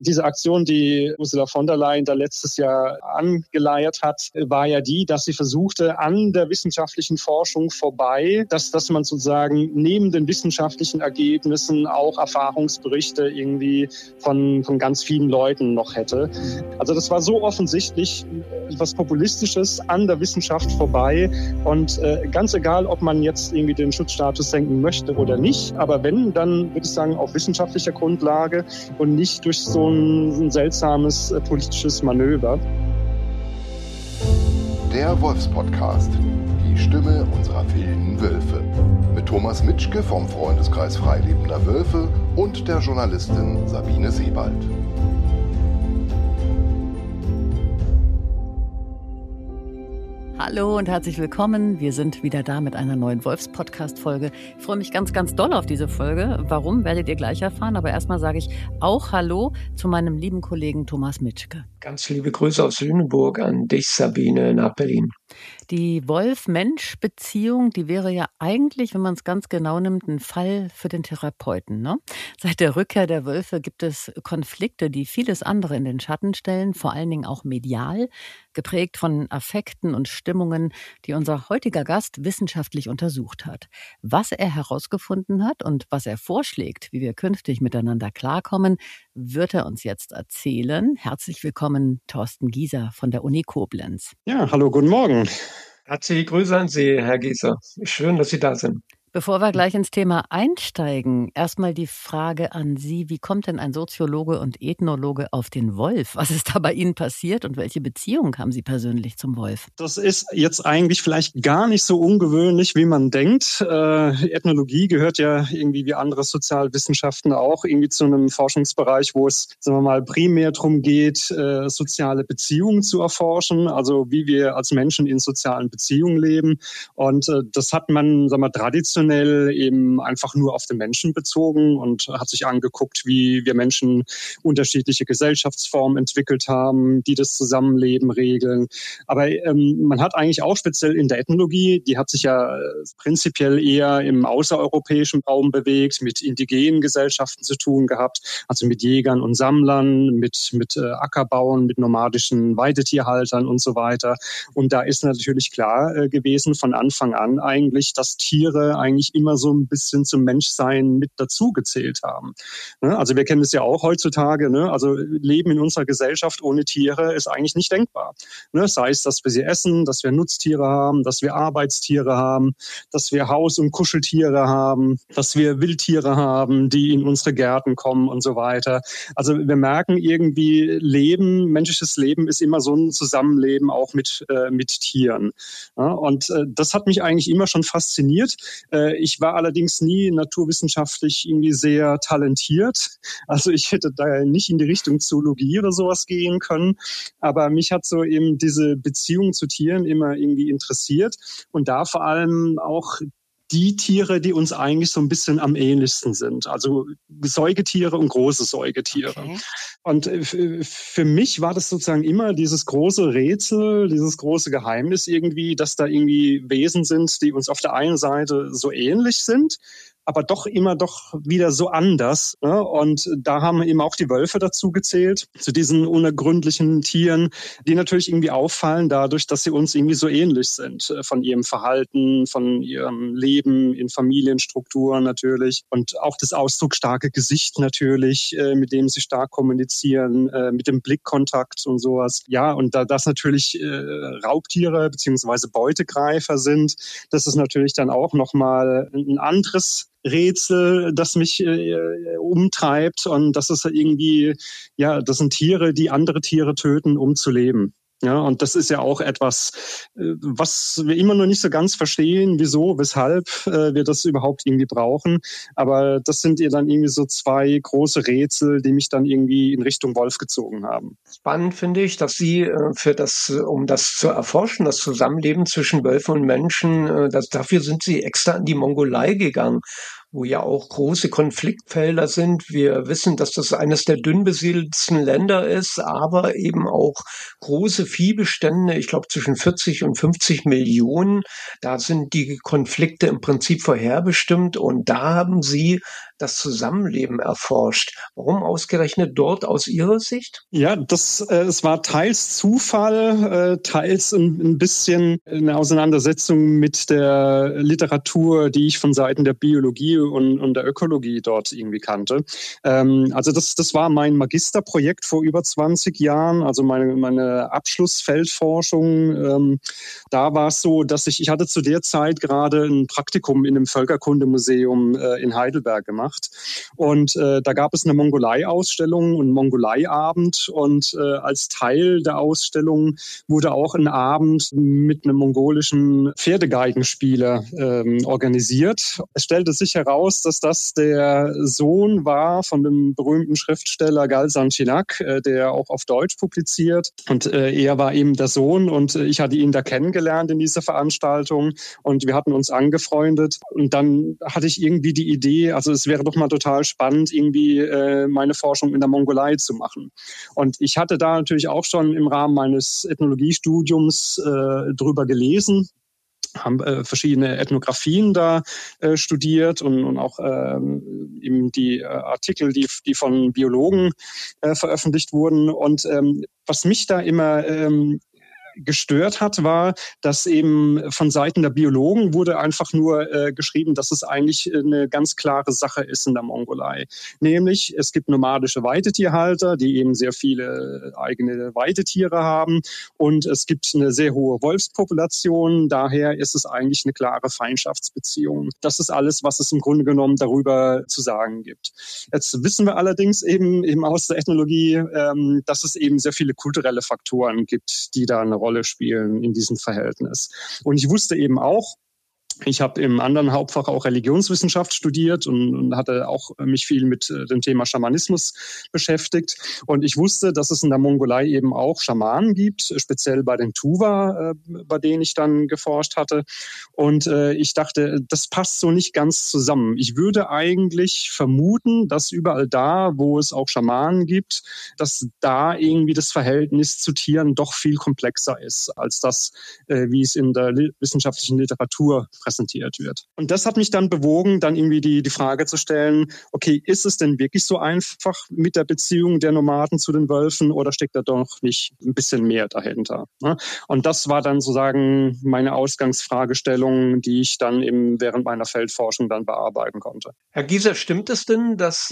Diese Aktion, die Ursula von der Leyen da letztes Jahr angeleiert hat, war ja die, dass sie versuchte, an der wissenschaftlichen Forschung vorbei, dass man sozusagen neben den wissenschaftlichen Ergebnissen auch Erfahrungsberichte irgendwie von ganz vielen Leuten noch hätte. Also das war so offensichtlich etwas Populistisches an der Wissenschaft vorbei und ganz egal, ob man jetzt irgendwie den Schutzstatus senken möchte oder nicht, aber wenn, dann würde ich sagen, auf wissenschaftlicher Grundlage und nicht durch so ein seltsames politisches Manöver. Der Wolfspodcast, die Stimme unserer wilden Wölfe. Mit Thomas Mitschke vom Freundeskreis Freilebender Wölfe und der Journalistin Sabine Sebald. Hallo und herzlich willkommen. Wir sind wieder da mit einer neuen Wolfs-Podcast-Folge. Ich freue mich ganz, ganz doll auf diese Folge. Warum, werdet ihr gleich erfahren. Aber erstmal sage ich auch Hallo zu meinem lieben Kollegen Thomas Mitschke. Ganz liebe Grüße aus Lüneburg an dich, Sabine, nach Berlin. Die Wolf-Mensch-Beziehung, die wäre ja eigentlich, wenn man es ganz genau nimmt, ein Fall für den Therapeuten, ne? Seit der Rückkehr der Wölfe gibt es Konflikte, die vieles andere in den Schatten stellen, vor allen Dingen auch medial, geprägt von Affekten und Stimmungen, die unser heutiger Gast wissenschaftlich untersucht hat. Was er herausgefunden hat und was er vorschlägt, wie wir künftig miteinander klarkommen, wird er uns jetzt erzählen. Herzlich willkommen, Thorsten Gieser von der Uni Koblenz. Ja, hallo, guten Morgen. Herzliche Grüße an Sie, Herr Gieser. Schön, dass Sie da sind. Bevor wir gleich ins Thema einsteigen, erstmal die Frage an Sie, wie kommt denn ein Soziologe und Ethnologe auf den Wolf? Was ist da bei Ihnen passiert und welche Beziehung haben Sie persönlich zum Wolf? Das ist jetzt eigentlich vielleicht gar nicht so ungewöhnlich, wie man denkt. Ethnologie gehört ja irgendwie wie andere Sozialwissenschaften auch irgendwie zu einem Forschungsbereich, wo es, sagen wir mal, primär darum geht, soziale Beziehungen zu erforschen, also wie wir als Menschen in sozialen Beziehungen leben. Und das hat man, sagen wir, traditionell eben einfach nur auf den Menschen bezogen und hat sich angeguckt, wie wir Menschen unterschiedliche Gesellschaftsformen entwickelt haben, die das Zusammenleben regeln. Aber man hat eigentlich auch speziell in der Ethnologie, die hat sich ja prinzipiell eher im außereuropäischen Raum bewegt, mit indigenen Gesellschaften zu tun gehabt, also mit Jägern und Sammlern, mit Ackerbauern, mit nomadischen Weidetierhaltern und so weiter. Und da ist natürlich klar gewesen von Anfang an eigentlich, dass Tiere eigentlich immer so ein bisschen zum Menschsein mit dazu gezählt haben. Also wir kennen es ja auch heutzutage, also Leben in unserer Gesellschaft ohne Tiere ist eigentlich nicht denkbar. Sei es, dass wir sie essen, dass wir Nutztiere haben, dass wir Arbeitstiere haben, dass wir Haus- und Kuscheltiere haben, dass wir Wildtiere haben, die in unsere Gärten kommen und so weiter. Also wir merken irgendwie, menschliches Leben ist immer so ein Zusammenleben auch mit Tieren. Und das hat mich eigentlich immer schon fasziniert. Ich war allerdings nie naturwissenschaftlich irgendwie sehr talentiert. Also ich hätte da nicht in die Richtung Zoologie oder sowas gehen können. Aber mich hat so eben diese Beziehung zu Tieren immer irgendwie interessiert. Und da vor allem auch die Tiere, die uns eigentlich so ein bisschen am ähnlichsten sind. Also Säugetiere und große Säugetiere. Okay. Und für mich war das sozusagen immer dieses große Rätsel, dieses große Geheimnis irgendwie, dass da irgendwie Wesen sind, die uns auf der einen Seite so ähnlich sind, aber doch wieder so anders. Ne? Und da haben eben auch die Wölfe dazu gezählt, zu diesen unergründlichen Tieren, die natürlich irgendwie auffallen dadurch, dass sie uns irgendwie so ähnlich sind. Von ihrem Verhalten, von ihrem Leben in Familienstrukturen natürlich. Und auch das ausdrucksstarke Gesicht natürlich, mit dem sie stark kommunizieren, mit dem Blickkontakt und sowas. Ja, und da das natürlich Raubtiere beziehungsweise Beutegreifer sind, das ist natürlich dann auch nochmal ein anderes Rätsel, das mich umtreibt, und das ist irgendwie, das sind Tiere, die andere Tiere töten, um zu leben. Ja, und das ist ja auch etwas, was wir immer noch nicht so ganz verstehen, wieso, weshalb wir das überhaupt irgendwie brauchen. Aber das sind ja dann irgendwie so zwei große Rätsel, die mich dann irgendwie in Richtung Wolf gezogen haben. Spannend finde ich, dass Sie um das zu erforschen, das Zusammenleben zwischen Wölfen und Menschen, dafür sind Sie extra in die Mongolei gegangen, wo ja auch große Konfliktfelder sind. Wir wissen, dass das eines der dünn besiedelsten Länder ist, aber eben auch große Viehbestände, ich glaube zwischen 40 und 50 Millionen. Da sind die Konflikte im Prinzip vorherbestimmt, und da haben Sie das Zusammenleben erforscht. Warum ausgerechnet dort aus Ihrer Sicht? Ja, es war teils Zufall, teils ein bisschen eine Auseinandersetzung mit der Literatur, die ich von Seiten der Biologie und der Ökologie dort irgendwie kannte. Also das war mein Magisterprojekt vor über 20 Jahren, also meine Abschlussfeldforschung. Da war es so, dass ich hatte zu der Zeit gerade ein Praktikum in einem Völkerkundemuseum in Heidelberg gemacht. Und da gab es eine Mongolei-Ausstellung und einen Mongolei-Abend. Und als Teil der Ausstellung wurde auch ein Abend mit einem mongolischen Pferdegeigenspieler organisiert. Es stellte sich heraus, dass das der Sohn war von dem berühmten Schriftsteller Galsan Chinak, der auch auf Deutsch publiziert. Und er war eben der Sohn und ich hatte ihn da kennengelernt in dieser Veranstaltung und wir hatten uns angefreundet. Und dann hatte ich irgendwie die Idee, also es wäre doch mal total spannend, irgendwie meine Forschung in der Mongolei zu machen. Und ich hatte da natürlich auch schon im Rahmen meines Ethnologiestudiums drüber gelesen, haben verschiedene Ethnografien da studiert und auch eben die Artikel, die von Biologen veröffentlicht wurden. Und was mich da immer gestört hat, war, dass eben von Seiten der Biologen wurde einfach nur geschrieben, dass es eigentlich eine ganz klare Sache ist in der Mongolei. Nämlich, es gibt nomadische Weidetierhalter, die eben sehr viele eigene Weidetiere haben und es gibt eine sehr hohe Wolfspopulation. Daher ist es eigentlich eine klare Feindschaftsbeziehung. Das ist alles, was es im Grunde genommen darüber zu sagen gibt. Jetzt wissen wir allerdings eben aus der Ethnologie, dass es eben sehr viele kulturelle Faktoren gibt, die da eine Rolle spielen in diesem Verhältnis. Und ich wusste eben auch, ich habe im anderen Hauptfach auch Religionswissenschaft studiert und hatte auch mich viel mit dem Thema Schamanismus beschäftigt. Und ich wusste, dass es in der Mongolei eben auch Schamanen gibt, speziell bei den Tuva, bei denen ich dann geforscht hatte. Und ich dachte, das passt so nicht ganz zusammen. Ich würde eigentlich vermuten, dass überall da, wo es auch Schamanen gibt, dass da irgendwie das Verhältnis zu Tieren doch viel komplexer ist, als das, wie es in der wissenschaftlichen Literatur präsentiert wird. Und das hat mich dann bewogen, dann irgendwie die Frage zu stellen, okay, ist es denn wirklich so einfach mit der Beziehung der Nomaden zu den Wölfen oder steckt da doch nicht ein bisschen mehr dahinter? Und das war dann sozusagen meine Ausgangsfragestellung, die ich dann eben während meiner Feldforschung dann bearbeiten konnte. Herr Gieser, stimmt es denn, dass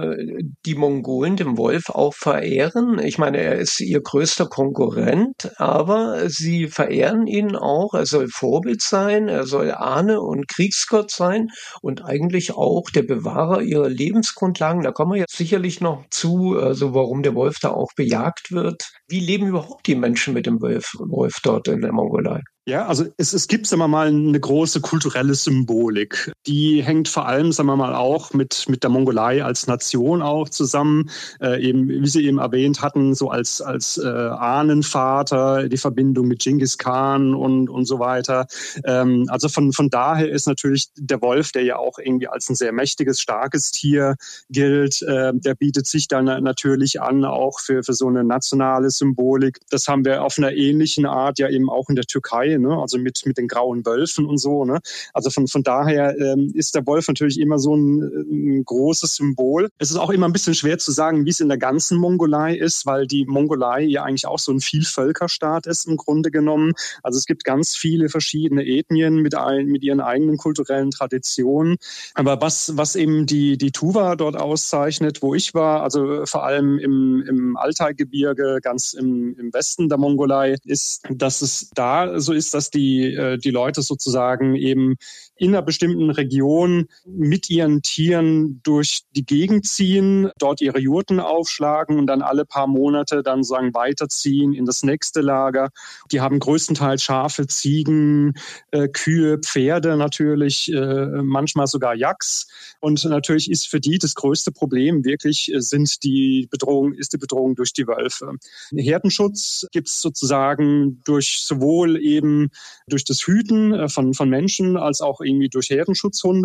die Mongolen den Wolf auch verehren? Ich meine, er ist ihr größter Konkurrent, aber sie verehren ihn auch. Er soll Vorbild sein, er soll Ahne und Kriegsgott sein und eigentlich auch der Bewahrer ihrer Lebensgrundlagen. Da kommen wir jetzt sicherlich noch zu, also warum der Wolf da auch bejagt wird. Wie leben überhaupt die Menschen mit dem Wolf dort in der Mongolei? Ja, also es gibt, sagen wir mal, eine große kulturelle Symbolik. Die hängt vor allem, sagen wir mal, auch mit der Mongolei als Nation auch zusammen. Eben, wie Sie eben erwähnt hatten, so als Ahnenvater, die Verbindung mit Genghis Khan und so weiter. Also von daher ist natürlich der Wolf, der ja auch irgendwie als ein sehr mächtiges, starkes Tier gilt, der bietet sich dann natürlich an, auch für so eine nationale Symbolik. Das haben wir auf einer ähnlichen Art ja eben auch in der Türkei. Ne? Also mit den grauen Wölfen und so. Ne? Also von daher ist der Wolf natürlich immer so ein großes Symbol. Es ist auch immer ein bisschen schwer zu sagen, wie es in der ganzen Mongolei ist, weil die Mongolei ja eigentlich auch so ein Vielvölkerstaat ist im Grunde genommen. Also es gibt ganz viele verschiedene Ethnien mit ihren eigenen kulturellen Traditionen. Aber was eben die Tuva dort auszeichnet, wo ich war, also vor allem im Altai-Gebirge, ganz im Westen der Mongolei, ist, dass es da so ist, dass die Leute sozusagen eben in einer bestimmten Region mit ihren Tieren durch die Gegend ziehen, dort ihre Jurten aufschlagen und dann alle paar Monate dann sozusagen weiterziehen in das nächste Lager. Die haben größtenteils Schafe, Ziegen, Kühe, Pferde natürlich, manchmal sogar Yaks. Und natürlich ist für die das größte Problem wirklich ist die Bedrohung durch die Wölfe. Herdenschutz gibt es sozusagen sowohl eben durch das Hüten von Menschen als auch irgendwie durch Herdenschutzhunde.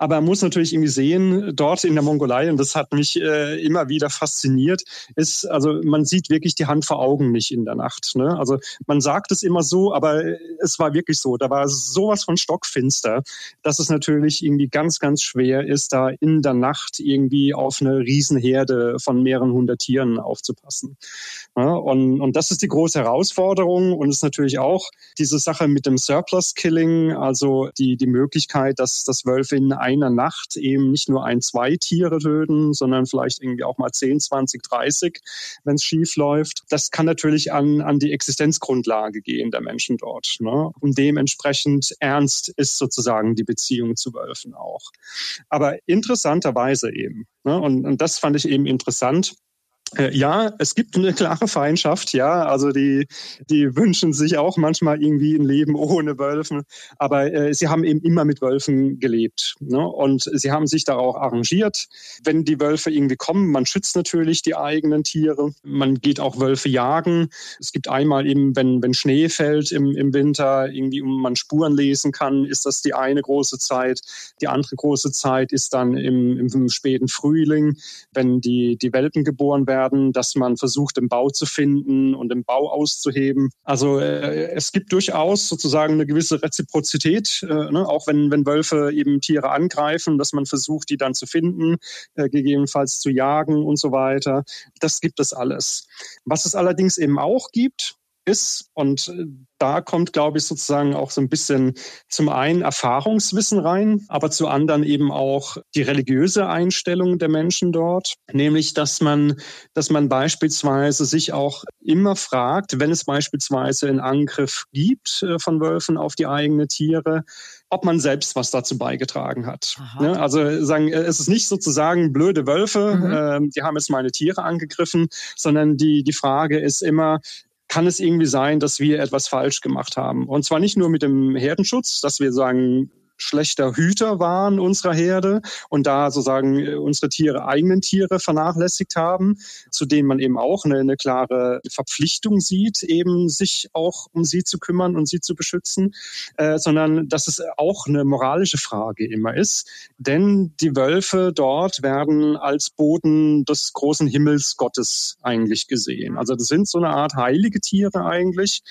Aber man muss natürlich irgendwie sehen, dort in der Mongolei, und das hat mich immer wieder fasziniert, ist, also man sieht wirklich die Hand vor Augen nicht in der Nacht. Ne? Also man sagt es immer so, aber es war wirklich so. Da war sowas von stockfinster, dass es natürlich irgendwie ganz, ganz schwer ist, da in der Nacht irgendwie auf eine Riesenherde von mehreren hundert Tieren aufzupassen. Ja, und das ist die große Herausforderung und ist natürlich auch diese Sache mit dem Surplus-Killing, also die Möglichkeit, dass Wölfe in einer Nacht eben nicht nur 1, 2 Tiere töten, sondern vielleicht irgendwie auch mal 10, 20, 30, wenn es schief läuft. Das kann natürlich an die Existenzgrundlage gehen der Menschen dort. Ne? Und dementsprechend ernst ist sozusagen die Beziehung zu Wölfen auch. Aber interessanterweise eben, ne? Und das fand ich eben interessant. Ja, es gibt eine klare Feindschaft, ja. Also die wünschen sich auch manchmal irgendwie ein Leben ohne Wölfen. Aber sie haben eben immer mit Wölfen gelebt. Ne? Und sie haben sich da auch arrangiert. Wenn die Wölfe irgendwie kommen, man schützt natürlich die eigenen Tiere. Man geht auch Wölfe jagen. Es gibt einmal eben, wenn Schnee fällt im Winter, irgendwie, und man Spuren lesen kann, ist das die eine große Zeit. Die andere große Zeit ist dann im späten Frühling, wenn die Welpen geboren werden, dass man versucht, den Bau zu finden und den Bau auszuheben. Also es gibt durchaus sozusagen eine gewisse Reziprozität, ne? Auch wenn Wölfe eben Tiere angreifen, dass man versucht, die dann zu finden, gegebenenfalls zu jagen und so weiter. Das gibt es alles. Was es allerdings eben auch gibt, ist, und da kommt, glaube ich, sozusagen auch so ein bisschen zum einen Erfahrungswissen rein, aber zu anderen eben auch die religiöse Einstellung der Menschen dort, nämlich, dass man beispielsweise sich auch immer fragt, wenn es beispielsweise einen Angriff gibt von Wölfen auf die eigenen Tiere, ob man selbst was dazu beigetragen hat. Ne? Also sagen, es ist nicht sozusagen blöde Wölfe, die haben jetzt meine Tiere angegriffen, sondern die Frage ist immer, kann es irgendwie sein, dass wir etwas falsch gemacht haben? Und zwar nicht nur mit dem Herdenschutz, dass wir sagen, schlechter Hüter waren unserer Herde und da sozusagen unsere eigenen Tiere vernachlässigt haben, zu denen man eben auch eine klare Verpflichtung sieht, eben sich auch um sie zu kümmern und sie zu beschützen, sondern dass es auch eine moralische Frage immer ist. Denn die Wölfe dort werden als Boten des großen Himmelsgottes eigentlich gesehen. Also das sind so eine Art heilige Tiere eigentlich.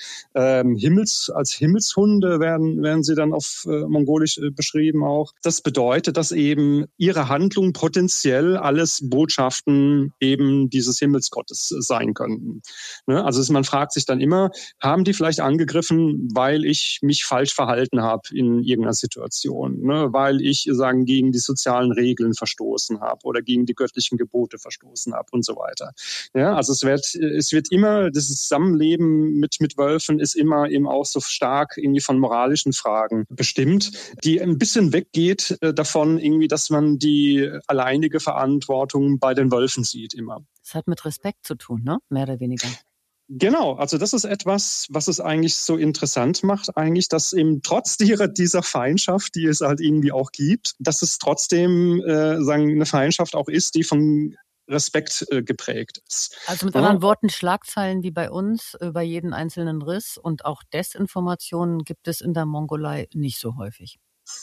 Als Himmelshunde werden sie dann auf Mongolisch beschrieben auch. Das bedeutet, dass eben ihre Handlung potenziell alles Botschaften eben dieses Himmelsgottes sein könnten. Ne? Also man fragt sich dann immer, haben die vielleicht angegriffen, weil ich mich falsch verhalten habe in irgendeiner Situation, ne? Weil ich gegen die sozialen Regeln verstoßen habe oder gegen die göttlichen Gebote verstoßen habe und so weiter. Ja, also es wird immer, das Zusammenleben mit Wölfen ist immer eben auch so stark irgendwie von moralischen Fragen bestimmt, die ein bisschen weggeht davon irgendwie, dass man die alleinige Verantwortung bei den Wölfen sieht immer. Das hat mit Respekt zu tun, ne? Mehr oder weniger. Genau, also das ist etwas, was es eigentlich so interessant macht, eigentlich, dass eben trotz dieser Feindschaft, die es halt irgendwie auch gibt, dass es trotzdem eine Feindschaft auch ist, die von Respekt geprägt ist. Also mit anderen Worten, Schlagzeilen wie bei uns über jeden einzelnen Riss und auch Desinformationen gibt es in der Mongolei nicht so häufig.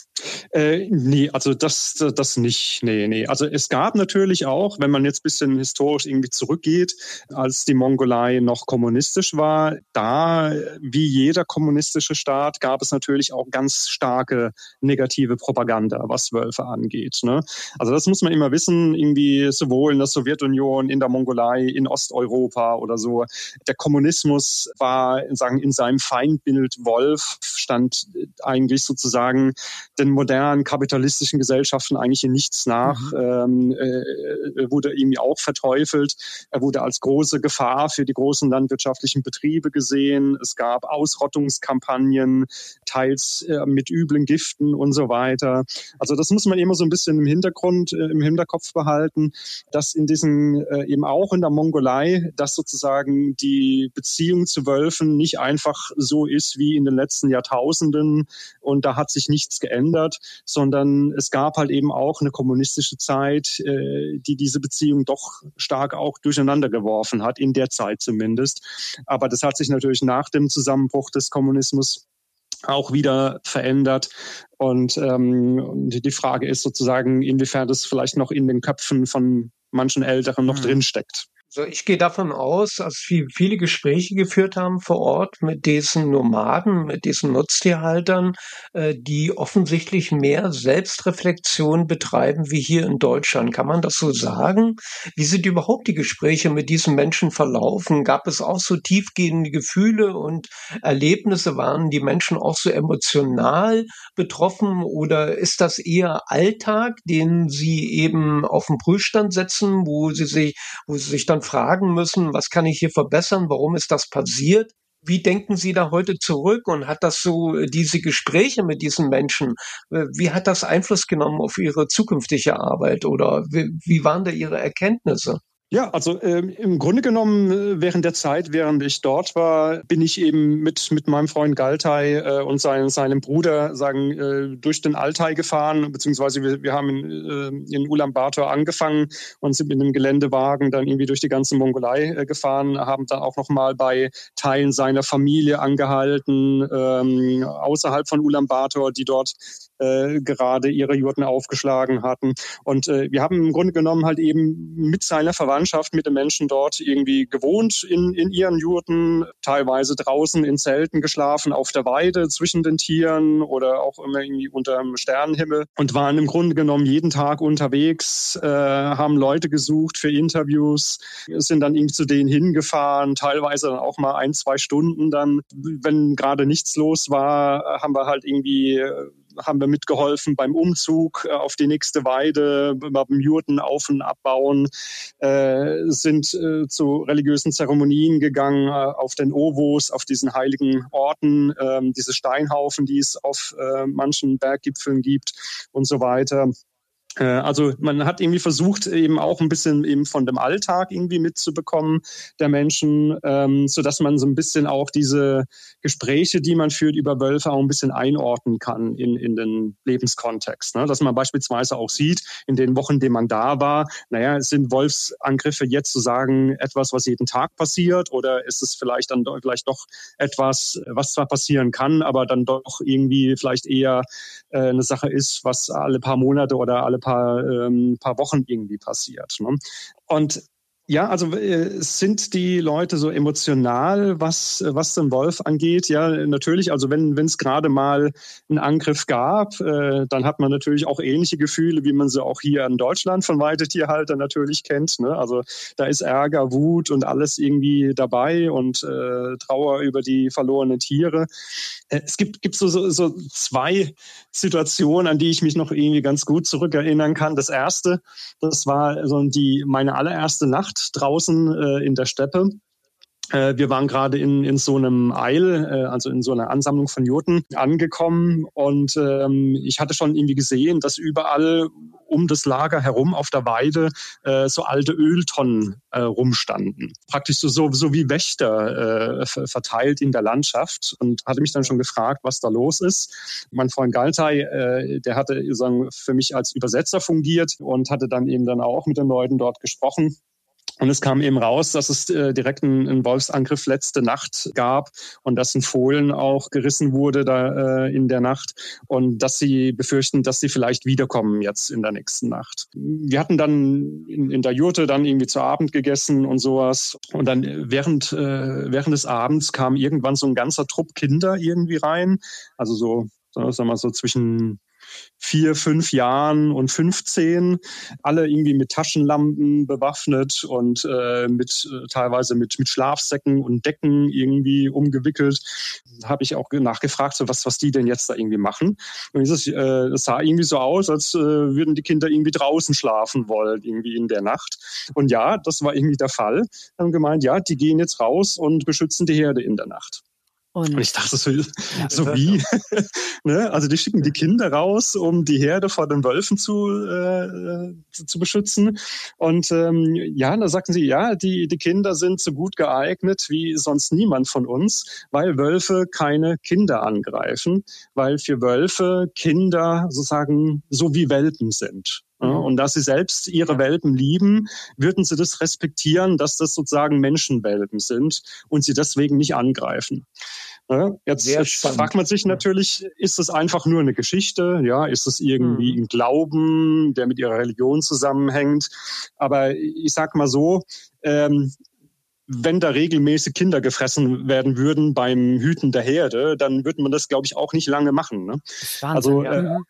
Nee, also das nicht. Nee. Also es gab natürlich auch, wenn man jetzt ein bisschen historisch irgendwie zurückgeht, als die Mongolei noch kommunistisch war, da, wie jeder kommunistische Staat, gab es natürlich auch ganz starke negative Propaganda, was Wölfe angeht. Ne? Also das muss man immer wissen, irgendwie sowohl in der Sowjetunion, in der Mongolei, in Osteuropa oder so. Der Kommunismus war, in seinem Feindbild Wolf, stand eigentlich sozusagen den modernen kapitalistischen Gesellschaften eigentlich in nichts nach, wurde irgendwie auch verteufelt. Er wurde als große Gefahr für die großen landwirtschaftlichen Betriebe gesehen. Es gab Ausrottungskampagnen, teils mit üblen Giften und so weiter. Also das muss man immer so ein bisschen im Hinterkopf behalten, dass in diesen, eben auch in der Mongolei, dass sozusagen die Beziehung zu Wölfen nicht einfach so ist wie in den letzten Jahrtausenden und da hat sich nichts geändert, sondern es gab halt eben auch eine kommunistische Zeit, die diese Beziehung doch stark auch durcheinander geworfen hat, in der Zeit zumindest. Aber das hat sich natürlich nach dem Zusammenbruch des Kommunismus auch wieder verändert. Und die Frage ist sozusagen, inwiefern das vielleicht noch in den Köpfen von manchen Älteren noch drinsteckt. Also ich gehe davon aus, dass wir viele Gespräche geführt haben vor Ort mit diesen Nomaden, mit diesen Nutztierhaltern, die offensichtlich mehr Selbstreflexion betreiben wie hier in Deutschland. Kann man das so sagen? Wie sind überhaupt die Gespräche mit diesen Menschen verlaufen? Gab es auch so tiefgehende Gefühle und Erlebnisse? Waren die Menschen auch so emotional betroffen oder ist das eher Alltag, den sie eben auf den Prüfstand setzen, wo sie sich dann fragen müssen, was kann ich hier verbessern, warum ist das passiert? Wie denken Sie da heute zurück und hat das so diese Gespräche mit diesen Menschen, wie hat das Einfluss genommen auf Ihre zukünftige Arbeit oder wie waren da Ihre Erkenntnisse? Ja, also im Grunde genommen während der Zeit, während ich dort war, bin ich eben mit meinem Freund Galtay und seinem Bruder durch den Altai gefahren, beziehungsweise wir haben in Ulaanbaatar angefangen und sind mit einem Geländewagen dann irgendwie durch die ganze Mongolei gefahren, haben dann auch nochmal bei Teilen seiner Familie angehalten, außerhalb von Ulaanbaatar, die dort gerade ihre Jurten aufgeschlagen hatten. Und wir haben im Grunde genommen halt eben mit seiner Verwandtschaft, mit den Menschen dort irgendwie gewohnt in ihren Jurten, teilweise draußen in Zelten geschlafen, auf der Weide zwischen den Tieren oder auch immer irgendwie unter dem Sternenhimmel und waren im Grunde genommen jeden Tag unterwegs, haben Leute gesucht für Interviews, sind dann irgendwie zu denen hingefahren, teilweise dann auch mal 1-2 Stunden dann, wenn gerade nichts los war, haben wir mitgeholfen beim Umzug auf die nächste Weide, beim Jurten auf- und abbauen, sind zu religiösen Zeremonien gegangen, auf den Ovos, auf diesen heiligen Orten, diese Steinhaufen, die es auf manchen Berggipfeln gibt und so weiter. Also man hat irgendwie versucht, eben auch ein bisschen eben von dem Alltag irgendwie mitzubekommen der Menschen, so dass man so ein bisschen auch diese Gespräche, die man führt über Wölfe, auch ein bisschen einordnen kann in den Lebenskontext. Ne? Dass man beispielsweise auch sieht, in den Wochen, in denen man da war, sind Wolfsangriffe jetzt sozusagen etwas, was jeden Tag passiert, oder ist es vielleicht dann vielleicht doch etwas, was zwar passieren kann, aber dann doch irgendwie vielleicht eher eine Sache ist, was alle paar Monate oder alle paar Wochen irgendwie passiert. Ne? Und ja, also sind die Leute so emotional, was den Wolf angeht? Ja, natürlich. Also wenn es gerade mal einen Angriff gab, dann hat man natürlich auch ähnliche Gefühle, wie man sie auch hier in Deutschland von Weidetierhaltern natürlich kennt. Ne? Also da ist Ärger, Wut und alles irgendwie dabei und Trauer über die verlorenen Tiere. Es gibt so 2 Situationen, an die ich mich noch irgendwie ganz gut zurückerinnern kann. Das erste, das war so meine allererste Nacht draußen in der Steppe. Wir waren gerade in so einem Eil, also in so einer Ansammlung von Jurten angekommen und ich hatte schon irgendwie gesehen, dass überall um das Lager herum auf der Weide so alte Öltonnen rumstanden. Praktisch so wie Wächter verteilt in der Landschaft und hatte mich dann schon gefragt, was da los ist. Mein Freund Galtay, der hatte für mich als Übersetzer fungiert und hatte dann eben dann auch mit den Leuten dort gesprochen. Und es kam eben raus, dass es direkt einen Wolfsangriff letzte Nacht gab und dass ein Fohlen auch gerissen wurde da in der Nacht und dass sie befürchten, dass sie vielleicht wiederkommen jetzt in der nächsten Nacht. Wir hatten dann in der Jurte dann irgendwie zu Abend gegessen und sowas und dann während des Abends kam irgendwann so ein ganzer Trupp Kinder irgendwie rein, also so, sagen wir mal so zwischen 4, 5 Jahren und 15, alle irgendwie mit Taschenlampen bewaffnet und teilweise mit Schlafsäcken und Decken irgendwie umgewickelt. Da habe ich auch nachgefragt, so was die denn jetzt da irgendwie machen. Und es sah irgendwie so aus, als würden die Kinder irgendwie draußen schlafen wollen, irgendwie in der Nacht. Und ja, das war irgendwie der Fall. Haben gemeint, ja, die gehen jetzt raus und beschützen die Herde in der Nacht. Und ich dachte so wie? Ne? Also die schicken die Kinder raus, um die Herde vor den Wölfen zu beschützen. Und da sagten sie, ja, die Kinder sind so gut geeignet wie sonst niemand von uns, weil Wölfe keine Kinder angreifen, weil für Wölfe Kinder sozusagen so wie Welpen sind. Und da sie selbst ihre Welpen lieben, würden sie das respektieren, dass das sozusagen Menschenwelpen sind und sie deswegen nicht angreifen. Ja, jetzt fragt man sich natürlich, ist es einfach nur eine Geschichte? Ja, ist es irgendwie ein Glauben, der mit ihrer Religion zusammenhängt? Aber ich sag mal so, wenn da regelmäßig Kinder gefressen werden würden beim Hüten der Herde, dann würde man das, glaube ich, auch nicht lange machen. Ne? Wahnsinn,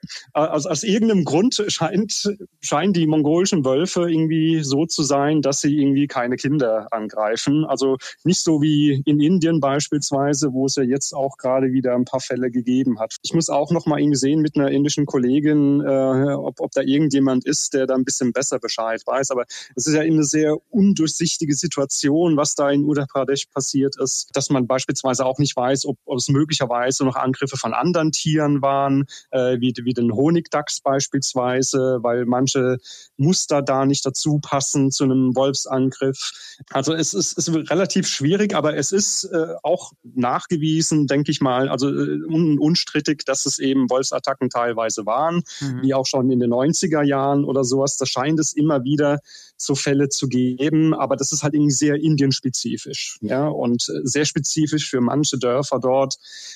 Aus irgendeinem Grund scheinen die mongolischen Wölfe irgendwie so zu sein, dass sie irgendwie keine Kinder angreifen. Also nicht so wie in Indien beispielsweise, wo es ja jetzt auch gerade wieder ein paar Fälle gegeben hat. Ich muss auch noch mal irgendwie sehen mit einer indischen Kollegin, ob da irgendjemand ist, der da ein bisschen besser Bescheid weiß. Aber es ist ja eine sehr undurchsichtige Situation, was da in Uttar Pradesh passiert ist, dass man beispielsweise auch nicht weiß, ob es möglicherweise noch Angriffe von anderen Tieren waren, wie den Honigdachs beispielsweise, weil manche Muster da nicht dazu passen zu einem Wolfsangriff. Also es ist relativ schwierig, aber es ist auch nachgewiesen, denke ich mal, also unstrittig, dass es eben Wolfsattacken teilweise waren, wie auch schon in den 90er Jahren oder sowas. Da scheint es immer wieder so Fälle zu geben, aber das ist halt irgendwie sehr indienspezifisch, ja, und sehr spezifisch für manche Dörfer dort,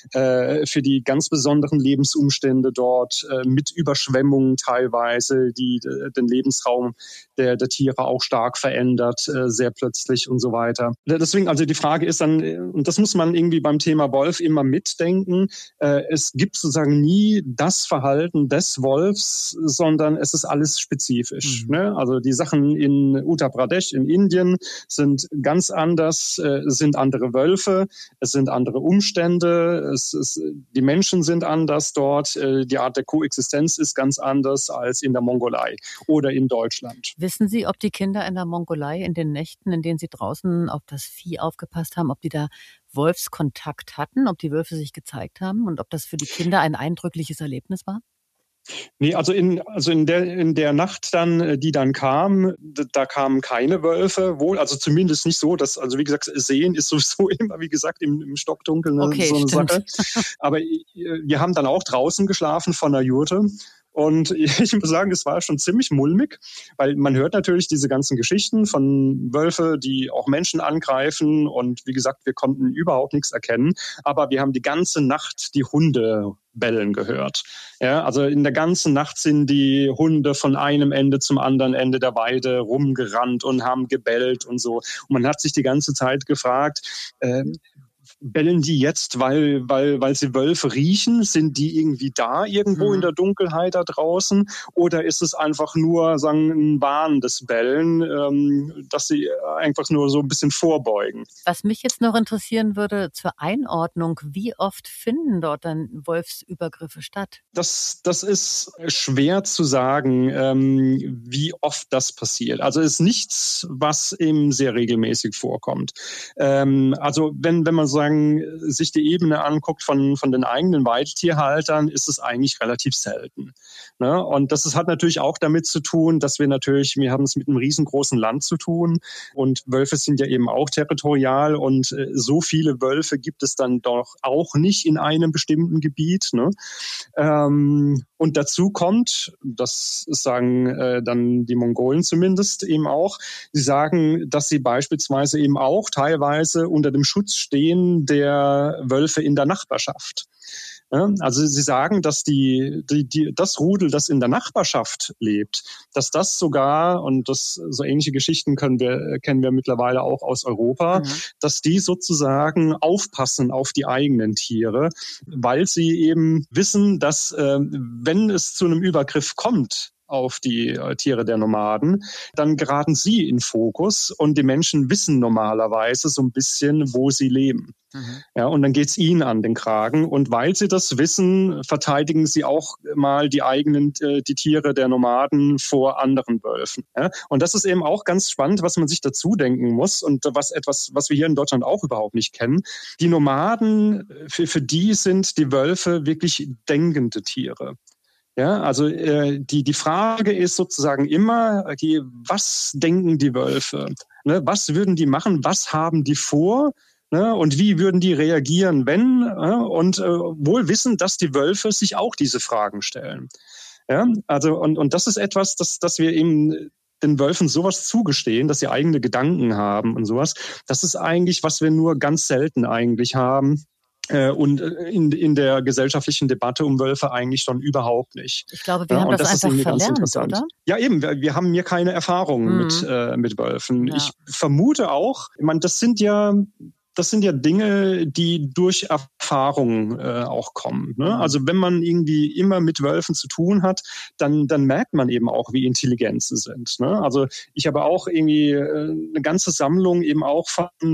für die ganz besonderen Lebensumstände dort, mit Überschwemmungen teilweise, die den Lebensraum der Tiere auch stark verändert, sehr plötzlich und so weiter. Deswegen, also die Frage ist dann, und das muss man irgendwie beim Thema Wolf immer mitdenken, es gibt sozusagen nie das Verhalten des Wolfs, sondern es ist alles spezifisch. Ne? Also die Sachen in Uttar Pradesh in Indien sind ganz anders, sind andere Wölfe, es sind andere Umstände, die Menschen sind anders dort, die Art der Koexistenz ist ganz anders als in der Mongolei oder in Deutschland. Wissen Sie, ob die Kinder in der Mongolei in den Nächten, in denen sie draußen auf das Vieh aufgepasst haben, ob die da Wolfskontakt hatten, ob die Wölfe sich gezeigt haben und ob das für die Kinder ein eindrückliches Erlebnis war? Nee, also in der Nacht dann, die dann kam, da kamen keine Wölfe wohl, also zumindest nicht so, dass, also wie gesagt, sehen ist sowieso immer, wie gesagt, im Stockdunkeln so eine Sache. Aber wir haben dann auch draußen geschlafen von der Jurte. Und ich muss sagen, es war schon ziemlich mulmig, weil man hört natürlich diese ganzen Geschichten von Wölfe, die auch Menschen angreifen. Und wie gesagt, wir konnten überhaupt nichts erkennen. Aber wir haben die ganze Nacht die Hunde bellen gehört. Ja, also in der ganzen Nacht sind die Hunde von einem Ende zum anderen Ende der Weide rumgerannt und haben gebellt und so. Und man hat sich die ganze Zeit gefragt, bellen die jetzt, weil sie Wölfe riechen? Sind die irgendwie da irgendwo in der Dunkelheit da draußen? Oder ist es einfach nur, sagen, ein warnendes Bellen, dass sie einfach nur so ein bisschen vorbeugen? Was mich jetzt noch interessieren würde zur Einordnung, wie oft finden dort dann Wolfsübergriffe statt? Das ist schwer zu sagen, wie oft das passiert. Also es ist nichts, was eben sehr regelmäßig vorkommt. Also wenn man sagen, sich die Ebene anguckt von den eigenen Weidetierhaltern, ist es eigentlich relativ selten. Ne? Und das hat natürlich auch damit zu tun, dass wir haben es mit einem riesengroßen Land zu tun und Wölfe sind ja eben auch territorial und so viele Wölfe gibt es dann doch auch nicht in einem bestimmten Gebiet. Ne? Und dazu kommt, das sagen dann die Mongolen zumindest eben auch, sie sagen, dass sie beispielsweise eben auch teilweise unter dem Schutz stehen der Wölfe in der Nachbarschaft. Ja, also sie sagen, dass das Rudel, das in der Nachbarschaft lebt, dass das sogar, und so ähnliche Geschichten kennen wir mittlerweile auch aus Europa, dass die sozusagen aufpassen auf die eigenen Tiere, weil sie eben wissen, dass wenn es zu einem Übergriff kommt auf die Tiere der Nomaden, dann geraten sie in Fokus und die Menschen wissen normalerweise so ein bisschen, wo sie leben. Ja, und dann geht's ihnen an den Kragen. Und weil sie das wissen, verteidigen sie auch mal die Tiere der Nomaden vor anderen Wölfen. Ja, und das ist eben auch ganz spannend, was man sich dazu denken muss und was wir hier in Deutschland auch überhaupt nicht kennen. Die Nomaden, für die sind die Wölfe wirklich denkende Tiere. Ja, also die Frage ist sozusagen immer, okay, was denken die Wölfe? Ne, was würden die machen? Was haben die vor? Ne, und wie würden die reagieren, wenn? Und wohl wissen, dass die Wölfe sich auch diese Fragen stellen. Ja, also und das ist etwas, dass wir eben den Wölfen sowas zugestehen, dass sie eigene Gedanken haben und sowas. Das ist eigentlich, was wir nur ganz selten eigentlich haben. Und in der gesellschaftlichen Debatte um Wölfe eigentlich schon überhaupt nicht. Ich glaube, wir haben das einfach verlernt, oder? Ja, eben. Wir haben hier keine Erfahrung mit Wölfen. Ja. Ich vermute auch, das sind ja Dinge, die durch Erfahrung auch kommen. Ne? Also wenn man irgendwie immer mit Wölfen zu tun hat, dann merkt man eben auch, wie intelligent sie sind. Ne? Also ich habe auch irgendwie eine ganze Sammlung eben auch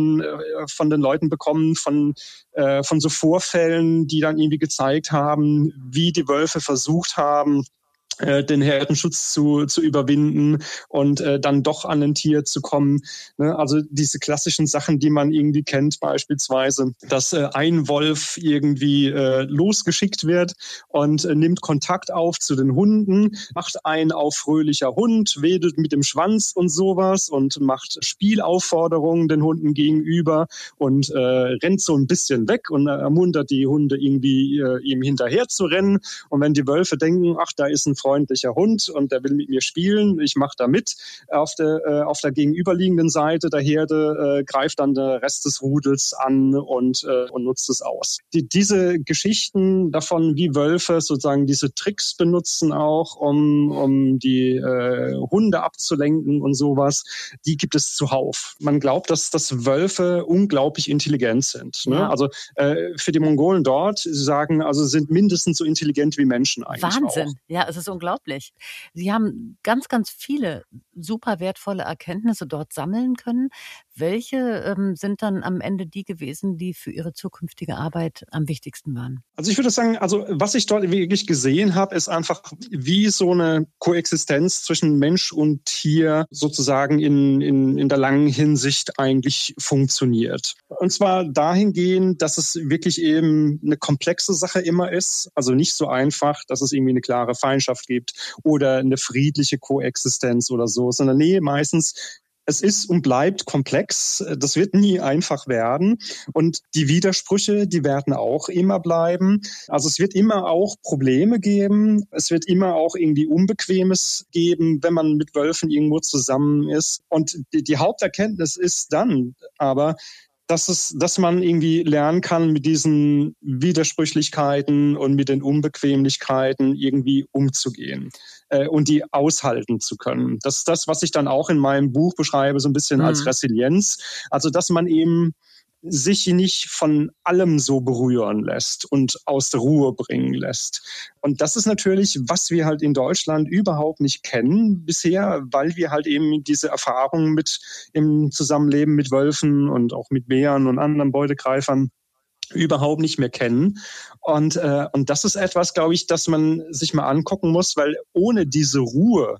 von den Leuten bekommen, von so Vorfällen, die dann irgendwie gezeigt haben, wie die Wölfe versucht haben, den Herdenschutz zu überwinden und dann doch an ein Tier zu kommen. Ne? Also diese klassischen Sachen, die man irgendwie kennt, beispielsweise, dass ein Wolf irgendwie losgeschickt wird und nimmt Kontakt auf zu den Hunden, macht einen auf fröhlicher Hund, wedelt mit dem Schwanz und sowas und macht Spielaufforderungen den Hunden gegenüber und rennt so ein bisschen weg und ermuntert die Hunde irgendwie ihm hinterher zu rennen. Und wenn die Wölfe denken, ach, da ist ein freundlicher Hund und der will mit mir spielen, ich mache da mit. Auf der gegenüberliegenden Seite der Herde greift dann der Rest des Rudels an und nutzt es aus. Diese Geschichten davon, wie Wölfe sozusagen diese Tricks benutzen auch, um die Hunde abzulenken und sowas, die gibt es zuhauf. Man glaubt, dass Wölfe unglaublich intelligent sind. Ne? Ja. Also für die Mongolen dort, sie sagen, also sind mindestens so intelligent wie Menschen eigentlich. Wahnsinn. Auch. Ja, es ist unglaublich. Sie haben ganz, ganz viele super wertvolle Erkenntnisse dort sammeln können. Welche sind dann am Ende die gewesen, die für Ihre zukünftige Arbeit am wichtigsten waren? Also ich würde sagen, also was ich dort wirklich gesehen habe, ist einfach, wie so eine Koexistenz zwischen Mensch und Tier sozusagen in der langen Hinsicht eigentlich funktioniert. Und zwar dahingehend, dass es wirklich eben eine komplexe Sache immer ist, also nicht so einfach, dass es irgendwie eine klare Feindschaft gibt oder eine friedliche Koexistenz oder so, sondern nee, meistens es ist und bleibt komplex. Das wird nie einfach werden. Und die Widersprüche, die werden auch immer bleiben. Also es wird immer auch Probleme geben. Es wird immer auch irgendwie Unbequemes geben, wenn man mit Wölfen irgendwo zusammen ist. Und die Haupterkenntnis ist dann aber, dass man irgendwie lernen kann, mit diesen Widersprüchlichkeiten und mit den Unbequemlichkeiten irgendwie umzugehen und die aushalten zu können. Das ist das, was ich dann auch in meinem Buch beschreibe, so ein bisschen als Resilienz. Also, dass man eben sich nicht von allem so berühren lässt und aus der Ruhe bringen lässt. Und das ist natürlich, was wir halt in Deutschland überhaupt nicht kennen bisher, weil wir halt eben diese Erfahrungen mit im Zusammenleben mit Wölfen und auch mit Bären und anderen Beutegreifern überhaupt nicht mehr kennen. Und das ist etwas, glaube ich, das man sich mal angucken muss, weil ohne diese Ruhe,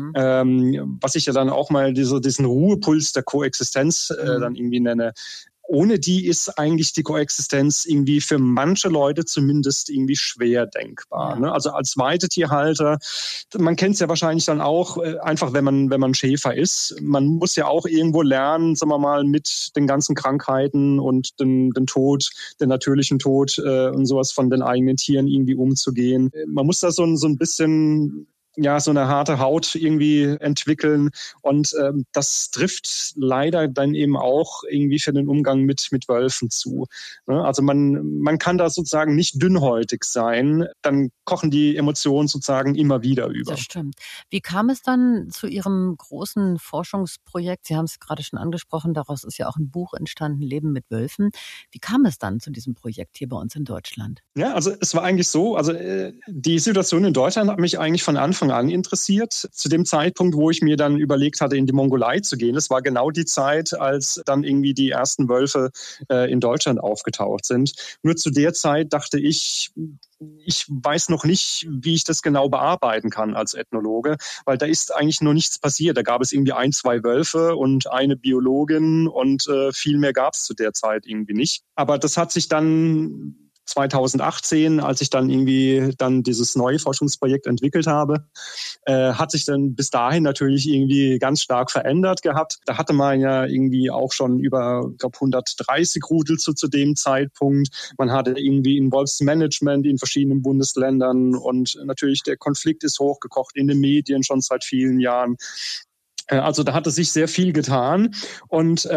was ich ja dann auch mal diesen Ruhepuls der Koexistenz dann irgendwie nenne, ohne die ist eigentlich die Koexistenz irgendwie für manche Leute zumindest irgendwie schwer denkbar. Ja. Ne? Also als Weidetierhalter, man kennt es ja wahrscheinlich dann auch, einfach wenn man Schäfer ist, man muss ja auch irgendwo lernen, sagen wir mal, mit den ganzen Krankheiten und den Tod, den natürlichen Tod und sowas von den eigenen Tieren irgendwie umzugehen. Man muss da so ein bisschen so eine harte Haut irgendwie entwickeln und das trifft leider dann eben auch irgendwie für den Umgang mit Wölfen zu. Ne? Also man kann da sozusagen nicht dünnhäutig sein, dann kochen die Emotionen sozusagen immer wieder über. Das stimmt. Wie kam es dann zu Ihrem großen Forschungsprojekt? Sie haben es gerade schon angesprochen, daraus ist ja auch ein Buch entstanden, Leben mit Wölfen. Wie kam es dann zu diesem Projekt hier bei uns in Deutschland? Ja, also es war eigentlich so, also die Situation in Deutschland hat mich eigentlich von Anfang an interessiert. Zu dem Zeitpunkt, wo ich mir dann überlegt hatte, in die Mongolei zu gehen, das war genau die Zeit, als dann irgendwie die ersten Wölfe in Deutschland aufgetaucht sind. Nur zu der Zeit dachte ich weiß noch nicht, wie ich das genau bearbeiten kann als Ethnologe, weil da ist eigentlich noch nichts passiert. Da gab es irgendwie 1, 2 Wölfe und eine Biologin und viel mehr gab es zu der Zeit irgendwie nicht. Aber das hat sich dann 2018, als ich dann dieses neue Forschungsprojekt entwickelt habe, hat sich dann bis dahin natürlich irgendwie ganz stark verändert gehabt. Da hatte man ja irgendwie auch schon über, ich glaube, 130 Rudel zu dem Zeitpunkt. Man hatte irgendwie ein Wolfsmanagement in verschiedenen Bundesländern und natürlich der Konflikt ist hochgekocht in den Medien schon seit vielen Jahren. Also da hatte sich sehr viel getan und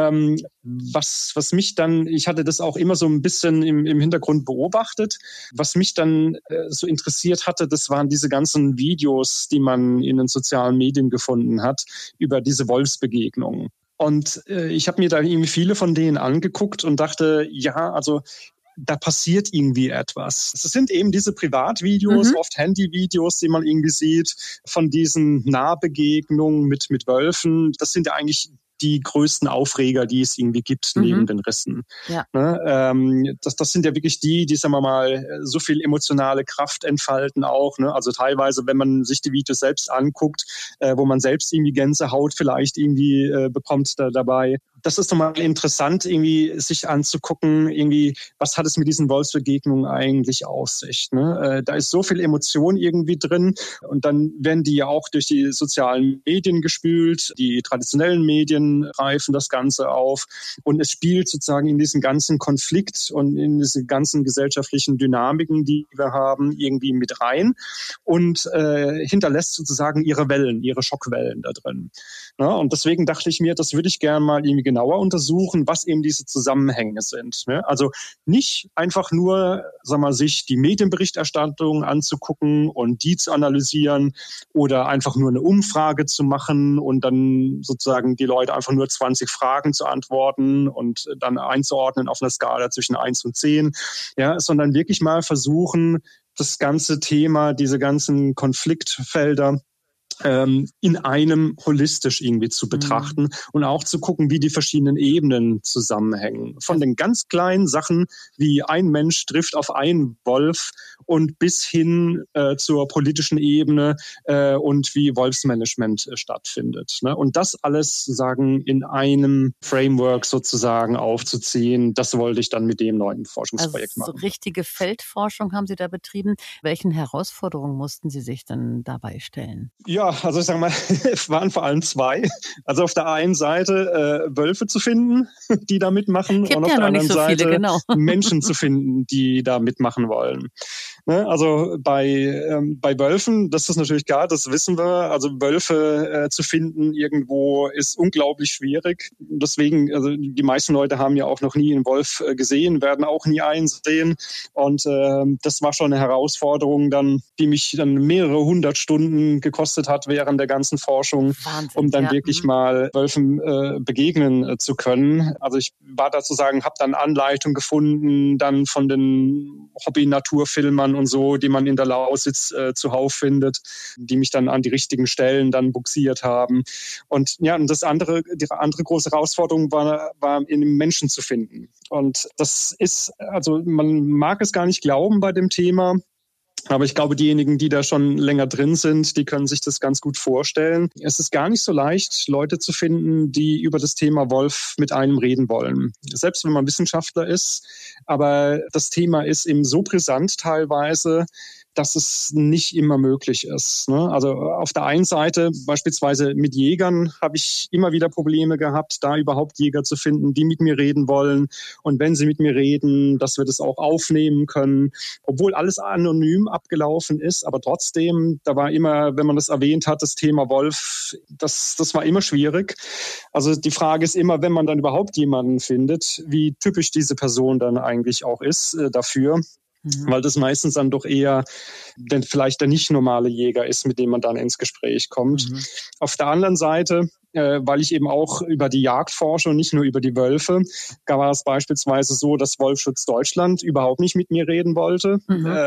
was mich dann, ich hatte das auch immer so ein bisschen im Hintergrund beobachtet, was mich dann so interessiert hatte, das waren diese ganzen Videos, die man in den sozialen Medien gefunden hat, über diese Wolfsbegegnungen. Und ich habe mir da irgendwie viele von denen angeguckt und dachte, ja, also da passiert irgendwie etwas. Es sind eben diese Privatvideos, oft Handyvideos, die man irgendwie sieht, von diesen Nahbegegnungen mit Wölfen. Das sind ja eigentlich die größten Aufreger, die es irgendwie gibt, neben den Rissen. Ja. Ne? Das sind ja wirklich die, sagen wir mal, so viel emotionale Kraft entfalten auch. Ne? Also teilweise, wenn man sich die Videos selbst anguckt, wo man selbst irgendwie Gänsehaut vielleicht irgendwie bekommt dabei. Das ist nochmal interessant, irgendwie sich anzugucken, irgendwie, was hat es mit diesen Wolfsbegegnungen eigentlich auf sich? Ne? Da ist so viel Emotion irgendwie drin und dann werden die ja auch durch die sozialen Medien gespült, die traditionellen Medien greifen das Ganze auf und es spielt sozusagen in diesen ganzen Konflikt und in diese ganzen gesellschaftlichen Dynamiken, die wir haben, irgendwie mit rein und hinterlässt sozusagen ihre Wellen, ihre Schockwellen da drin. Ja, und deswegen dachte ich mir, das würde ich gerne mal irgendwie genauer untersuchen, was eben diese Zusammenhänge sind. Ne? Also nicht einfach nur, sag mal, sich die Medienberichterstattung anzugucken und die zu analysieren oder einfach nur eine Umfrage zu machen und dann sozusagen die Leute einfach nur 20 Fragen zu antworten und dann einzuordnen auf einer Skala zwischen 1 und 10, ja, sondern wirklich mal versuchen, das ganze Thema, diese ganzen Konfliktfelder in einem holistisch irgendwie zu betrachten und auch zu gucken, wie die verschiedenen Ebenen zusammenhängen. Von den ganz kleinen Sachen, wie ein Mensch trifft auf einen Wolf und bis hin zur politischen Ebene und wie Wolfsmanagement stattfindet. Ne? Und das alles sagen in einem Framework sozusagen aufzuziehen, das wollte ich dann mit dem neuen Forschungsprojekt machen. Also richtige Feldforschung haben Sie da betrieben. Welchen Herausforderungen mussten Sie sich dann dabei stellen? Ja, also ich sage mal, es waren vor allem zwei. Also auf der einen Seite Wölfe zu finden, die da mitmachen, Gibt und auf ja der noch nicht anderen so Seite viele, genau. Menschen zu finden, die da mitmachen wollen. Ne? Also bei Wölfen, das ist natürlich klar, das wissen wir. Also Wölfe zu finden irgendwo ist unglaublich schwierig. Deswegen, also die meisten Leute haben ja auch noch nie einen Wolf gesehen, werden auch nie einen sehen. Und das war schon eine Herausforderung dann, die mich dann mehrere 100 Stunden gekostet hat während der ganzen Forschung, Wahnsinn, um dann wirklich mal Wölfen begegnen zu können. Also ich war da sozusagen, habe dann Anleitung gefunden, dann von den Hobby-Naturfilmern und so, die man in der Lausitz zuhauf findet, die mich dann an die richtigen Stellen dann buxiert haben. Und ja, und die andere große Herausforderung war in den Menschen zu finden. Und das ist, also man mag es gar nicht glauben bei dem Thema, aber ich glaube, diejenigen, die da schon länger drin sind, die können sich das ganz gut vorstellen. Es ist gar nicht so leicht, Leute zu finden, die über das Thema Wolf mit einem reden wollen. Selbst wenn man Wissenschaftler ist. Aber das Thema ist eben so brisant teilweise, dass es nicht immer möglich ist. Ne? Also auf der einen Seite beispielsweise mit Jägern habe ich immer wieder Probleme gehabt, da überhaupt Jäger zu finden, die mit mir reden wollen. Und wenn sie mit mir reden, dass wir das auch aufnehmen können, obwohl alles anonym abgelaufen ist. Aber trotzdem, da war immer, wenn man das erwähnt hat, das Thema Wolf, das war immer schwierig. Also die Frage ist immer, wenn man dann überhaupt jemanden findet, wie typisch diese Person dann eigentlich auch ist dafür. Weil das meistens dann doch eher vielleicht der nicht normale Jäger ist, mit dem man dann ins Gespräch kommt. Auf der anderen Seite, weil ich eben auch über die Jagd forsche und nicht nur über die Wölfe, da war es beispielsweise so, dass Wolfschutz Deutschland überhaupt nicht mit mir reden wollte,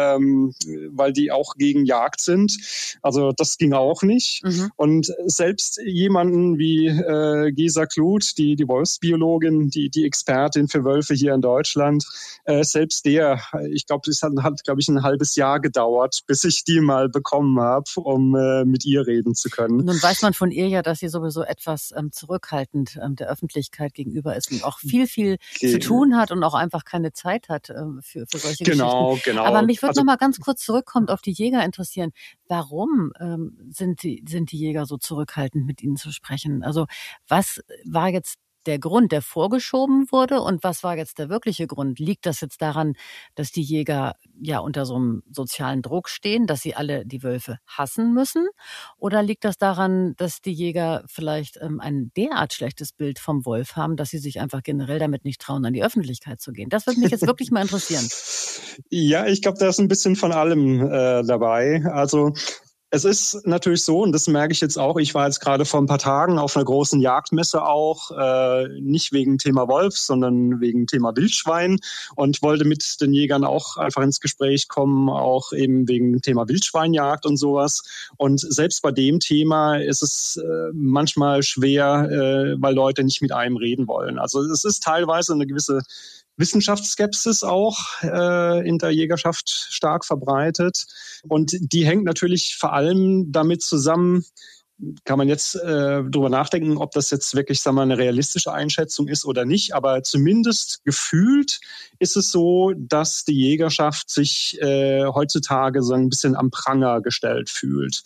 weil die auch gegen Jagd sind. Also das ging auch nicht. Und selbst jemanden wie Gesa Kluth, die Wolfsbiologin, die Expertin für Wölfe hier in Deutschland, selbst der, ich glaube, es hat glaube ich, ein halbes Jahr gedauert, bis ich die mal bekommen habe, um mit ihr reden zu können. Nun weiß man von ihr ja, dass sie sowieso etwas zurückhaltend der Öffentlichkeit gegenüber ist und auch viel zu tun hat und auch einfach keine Zeit hat für solche Geschichten. Genau. Aber mich würde noch mal ganz kurz zurückkommen auf die Jäger interessieren. Warum sind die Jäger so zurückhaltend, mit ihnen zu sprechen? Also was war jetzt der Grund, der vorgeschoben wurde? Und was war jetzt der wirkliche Grund? Liegt das jetzt daran, dass die Jäger ja unter so einem sozialen Druck stehen, dass sie alle die Wölfe hassen müssen? Oder liegt das daran, dass die Jäger vielleicht ein derart schlechtes Bild vom Wolf haben, dass sie sich einfach generell damit nicht trauen, an die Öffentlichkeit zu gehen? Das würde mich jetzt wirklich mal interessieren. Ja, ich glaube, da ist ein bisschen von allem dabei. Also es ist natürlich so, und das merke ich jetzt auch, ich war jetzt gerade vor ein paar Tagen auf einer großen Jagdmesse auch, nicht wegen Thema Wolf, sondern wegen Thema Wildschwein und wollte mit den Jägern auch einfach ins Gespräch kommen, auch eben wegen Thema Wildschweinjagd und sowas. Und selbst bei dem Thema ist es manchmal schwer, weil Leute nicht mit einem reden wollen. Also es ist teilweise eine gewisse Wissenschaftsskepsis auch in der Jägerschaft stark verbreitet. Und die hängt natürlich vor allem damit zusammen, kann man jetzt drüber nachdenken, ob das jetzt wirklich, sagen wir mal, eine realistische Einschätzung ist oder nicht. Aber zumindest gefühlt ist es so, dass die Jägerschaft sich heutzutage so ein bisschen am Pranger gestellt fühlt.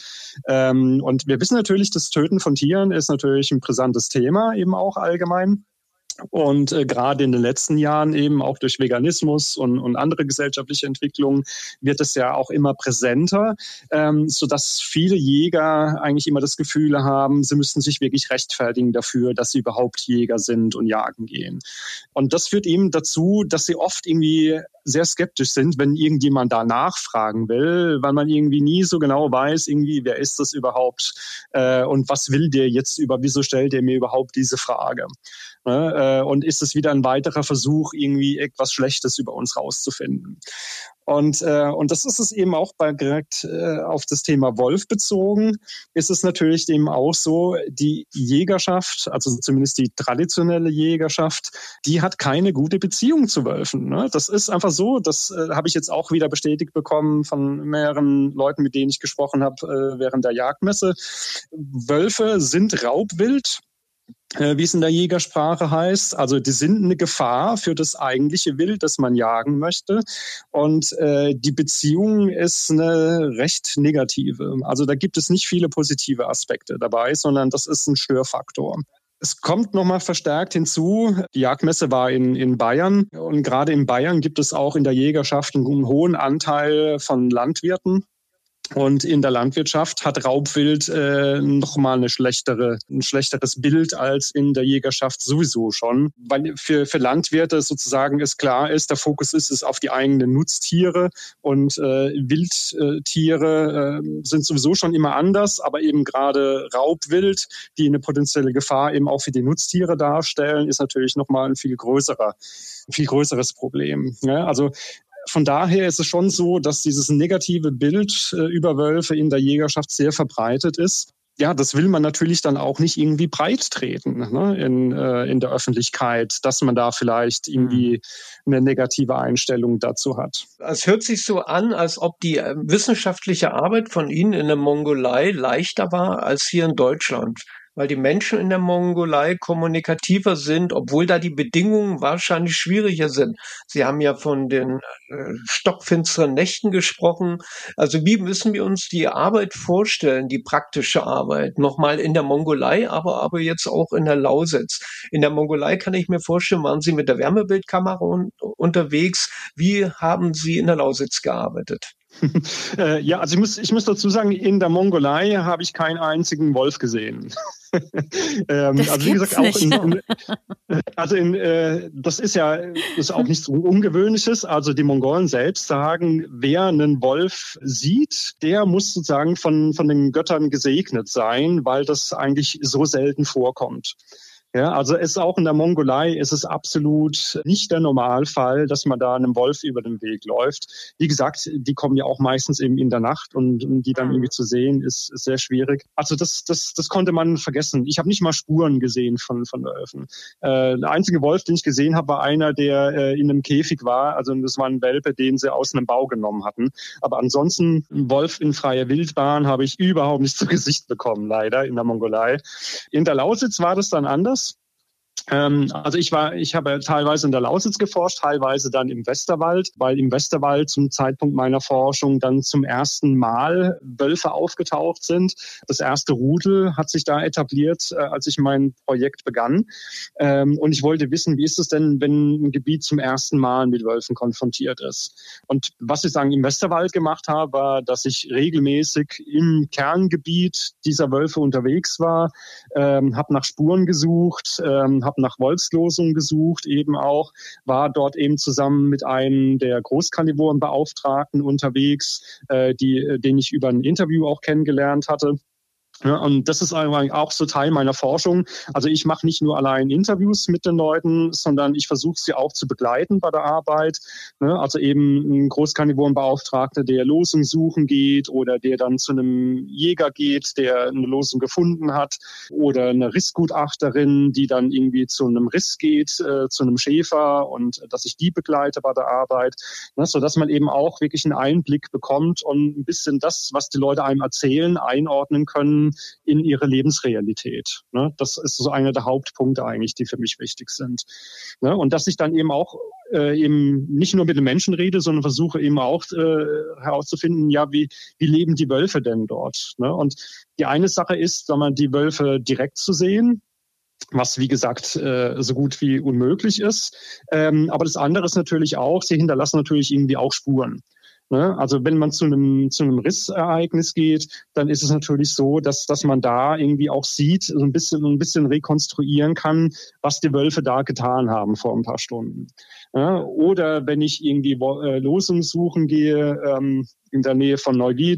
Und wir wissen natürlich, das Töten von Tieren ist natürlich ein brisantes Thema, eben auch allgemein. Und gerade in den letzten Jahren eben auch durch Veganismus und andere gesellschaftliche Entwicklungen wird es ja auch immer präsenter, sodass viele Jäger eigentlich immer das Gefühl haben, sie müssten sich wirklich rechtfertigen dafür, dass sie überhaupt Jäger sind und jagen gehen. Und das führt eben dazu, dass sie oft irgendwie sehr skeptisch sind, wenn irgendjemand da nachfragen will, weil man irgendwie nie so genau weiß, irgendwie, wer ist das überhaupt und was will der jetzt wieso stellt er mir überhaupt diese Frage? Und ist es wieder ein weiterer Versuch, irgendwie etwas Schlechtes über uns rauszufinden? Und das ist es eben auch direkt auf das Thema Wolf bezogen, ist es natürlich eben auch so, die Jägerschaft, also zumindest die traditionelle Jägerschaft, die hat keine gute Beziehung zu Wölfen. Ne? Das ist einfach so, das habe ich jetzt auch wieder bestätigt bekommen von mehreren Leuten, mit denen ich gesprochen habe während der Jagdmesse. Wölfe sind Raubwild, wie es in der Jägersprache heißt. Also die sind eine Gefahr für das eigentliche Wild, das man jagen möchte. Und die Beziehung ist eine recht negative. Also da gibt es nicht viele positive Aspekte dabei, sondern das ist ein Störfaktor. Es kommt nochmal verstärkt hinzu, die Jagdmesse war in Bayern und gerade in Bayern gibt es auch in der Jägerschaft einen hohen Anteil von Landwirten. Und in der Landwirtschaft hat Raubwild nochmal ein schlechteres Bild als in der Jägerschaft sowieso schon. Weil für Landwirte sozusagen es klar ist, der Fokus ist auf die eigenen Nutztiere und Wildtiere sind sowieso schon immer anders, aber eben gerade Raubwild, die eine potenzielle Gefahr eben auch für die Nutztiere darstellen, ist natürlich nochmal ein viel größeres Problem. Ja, also von daher ist es schon so, dass dieses negative Bild über Wölfe in der Jägerschaft sehr verbreitet ist. Ja, das will man natürlich dann auch nicht irgendwie breit treten, ne, in der Öffentlichkeit, dass man da vielleicht irgendwie eine negative Einstellung dazu hat. Es hört sich so an, als ob die wissenschaftliche Arbeit von Ihnen in der Mongolei leichter war als hier in Deutschland. Weil die Menschen in der Mongolei kommunikativer sind, obwohl da die Bedingungen wahrscheinlich schwieriger sind. Sie haben ja von den stockfinsteren Nächten gesprochen. Also wie müssen wir uns die Arbeit vorstellen, die praktische Arbeit? Nochmal in der Mongolei, aber jetzt auch in der Lausitz. In der Mongolei kann ich mir vorstellen, waren Sie mit der Wärmebildkamera unterwegs. Wie haben Sie in der Lausitz gearbeitet? Ja, also ich muss dazu sagen, in der Mongolei habe ich keinen einzigen Wolf gesehen. Also wie gesagt, auch das ist auch nichts Ungewöhnliches. Also die Mongolen selbst sagen, wer einen Wolf sieht, der muss sozusagen von den Göttern gesegnet sein, weil das eigentlich so selten vorkommt. Ja, also es ist auch in der Mongolei ist es absolut nicht der Normalfall, dass man da einem Wolf über den Weg läuft. Wie gesagt, die kommen ja auch meistens eben in der Nacht und die dann irgendwie zu sehen, ist sehr schwierig. Also das konnte man vergessen. Ich habe nicht mal Spuren gesehen von Wölfen. Der einzige Wolf, den ich gesehen habe, war einer, der in einem Käfig war. Also das war ein Welpe, den sie aus einem Bau genommen hatten. Aber ansonsten einen Wolf in freier Wildbahn habe ich überhaupt nicht zu Gesicht bekommen, leider in der Mongolei. In der Lausitz war das dann anders. Also ich habe teilweise in der Lausitz geforscht, teilweise dann im Westerwald, weil im Westerwald zum Zeitpunkt meiner Forschung dann zum ersten Mal Wölfe aufgetaucht sind. Das erste Rudel hat sich da etabliert, als ich mein Projekt begann. Und ich wollte wissen, wie ist es denn, wenn ein Gebiet zum ersten Mal mit Wölfen konfrontiert ist? Und was ich im Westerwald gemacht habe, war, dass ich regelmäßig im Kerngebiet dieser Wölfe unterwegs war, habe nach Spuren gesucht, habe nach Wolfslosungen gesucht, eben auch, war dort eben zusammen mit einem der Großkarnivorenbeauftragten unterwegs, den ich über ein Interview auch kennengelernt hatte. Ja, und das ist auch so Teil meiner Forschung. Also ich mache nicht nur allein Interviews mit den Leuten, sondern ich versuche sie auch zu begleiten bei der Arbeit. Also eben ein Großkarnivorenbeauftragter, der Losung suchen geht oder der dann zu einem Jäger geht, der eine Losung gefunden hat, oder eine Rissgutachterin, die dann irgendwie zu einem Riss geht, zu einem Schäfer, und dass ich die begleite bei der Arbeit, sodass man eben auch wirklich einen Einblick bekommt und ein bisschen das, was die Leute einem erzählen, einordnen können in ihre Lebensrealität. Das ist so einer der Hauptpunkte eigentlich, die für mich wichtig sind. Und dass ich dann eben auch eben nicht nur mit den Menschen rede, sondern versuche eben auch herauszufinden, ja, wie leben die Wölfe denn dort? Und die eine Sache ist, die Wölfe direkt zu sehen, was, wie gesagt, so gut wie unmöglich ist. Aber das andere ist natürlich auch, sie hinterlassen natürlich irgendwie auch Spuren. Also wenn man zu einem Rissereignis geht, dann ist es natürlich so, dass man da irgendwie auch sieht, so ein bisschen rekonstruieren kann, was die Wölfe da getan haben vor ein paar Stunden. Oder wenn ich irgendwie Losungen suchen gehe, in der Nähe von Neuwied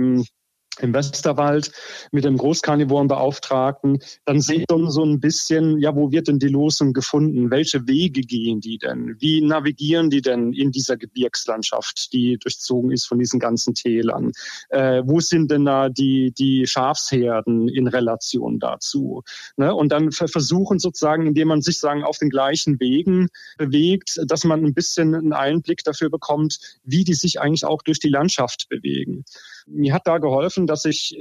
im Westerwald mit dem Großkarnivorenbeauftragten, dann sehe ich so ein bisschen, ja, wo wird denn die Losung gefunden? Welche Wege gehen die denn? Wie navigieren die denn in dieser Gebirgslandschaft, die durchzogen ist von diesen ganzen Tälern? Wo sind denn da die Schafsherden in Relation dazu? Und dann versuchen sozusagen, indem man sich auf den gleichen Wegen bewegt, dass man ein bisschen einen Einblick dafür bekommt, wie die sich eigentlich auch durch die Landschaft bewegen. Mir hat da geholfen, dass ich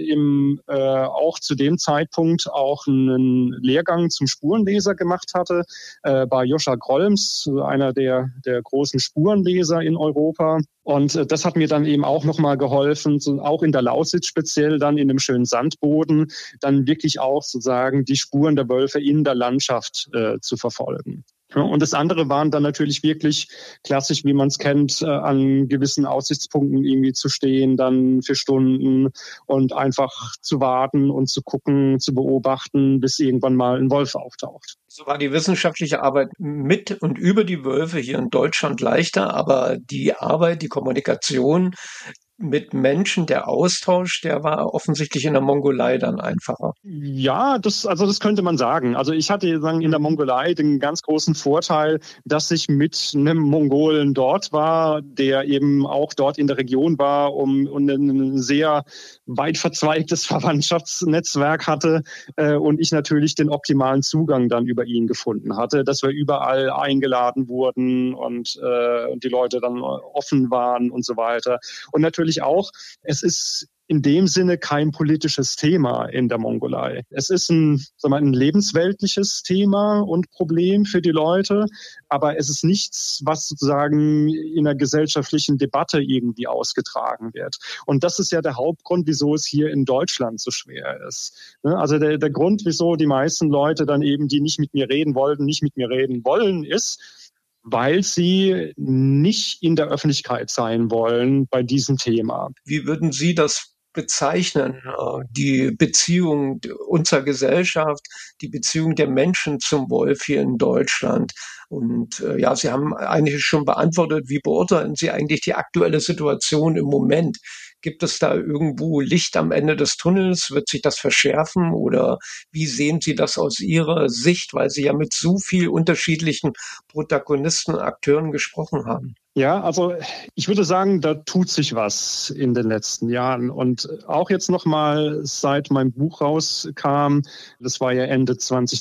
auch zu dem Zeitpunkt auch einen Lehrgang zum Spurenleser gemacht hatte bei Joscha Grolms, einer der großen Spurenleser in Europa. Und das hat mir dann eben auch nochmal geholfen, auch in der Lausitz speziell dann in dem schönen Sandboden, dann wirklich auch sozusagen die Spuren der Wölfe in der Landschaft zu verfolgen. Und das andere waren dann natürlich wirklich klassisch, wie man es kennt, an gewissen Aussichtspunkten irgendwie zu stehen, dann für Stunden und einfach zu warten und zu gucken, zu beobachten, bis irgendwann mal ein Wolf auftaucht. So war die wissenschaftliche Arbeit mit und über die Wölfe hier in Deutschland leichter, aber die Arbeit, die Kommunikation mit Menschen, der Austausch, der war offensichtlich in der Mongolei dann einfacher. Ja, das könnte man sagen. Also ich hatte in der Mongolei den ganz großen Vorteil, dass ich mit einem Mongolen dort war, der eben auch dort in der Region war und ein sehr weit verzweigtes Verwandtschaftsnetzwerk hatte und ich natürlich den optimalen Zugang dann über ihn gefunden hatte, dass wir überall eingeladen wurden und die Leute dann offen waren und so weiter. Und natürlich auch, es ist in dem Sinne kein politisches Thema in der Mongolei. Es ist ein lebensweltliches Thema und Problem für die Leute, aber es ist nichts, was sozusagen in einer gesellschaftlichen Debatte irgendwie ausgetragen wird. Und das ist ja der Hauptgrund, wieso es hier in Deutschland so schwer ist. Also der Grund, wieso die meisten Leute dann eben, die nicht mit mir reden wollten, nicht mit mir reden wollen, ist, weil sie nicht in der Öffentlichkeit sein wollen bei diesem Thema. Wie würden Sie das bezeichnen, die Beziehung unserer Gesellschaft, die Beziehung der Menschen zum Wolf hier in Deutschland? Und ja, Sie haben eigentlich schon beantwortet, wie beurteilen Sie eigentlich die aktuelle Situation im Moment? Gibt es da irgendwo Licht am Ende des Tunnels? Wird sich das verschärfen? Oder wie sehen Sie das aus Ihrer Sicht, weil Sie ja mit so viel unterschiedlichen Protagonisten, Akteuren gesprochen haben? Ja, also ich würde sagen, da tut sich was in den letzten Jahren. Und auch jetzt nochmal, seit mein Buch rauskam, das war ja Ende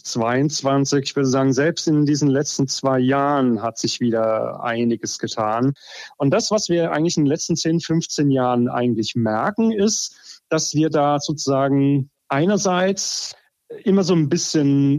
2022, ich würde sagen, selbst in diesen letzten 2 Jahren hat sich wieder einiges getan. Und das, was wir eigentlich in den letzten 10, 15 Jahren eigentlich merken, ist, dass wir da sozusagen einerseits immer so ein bisschen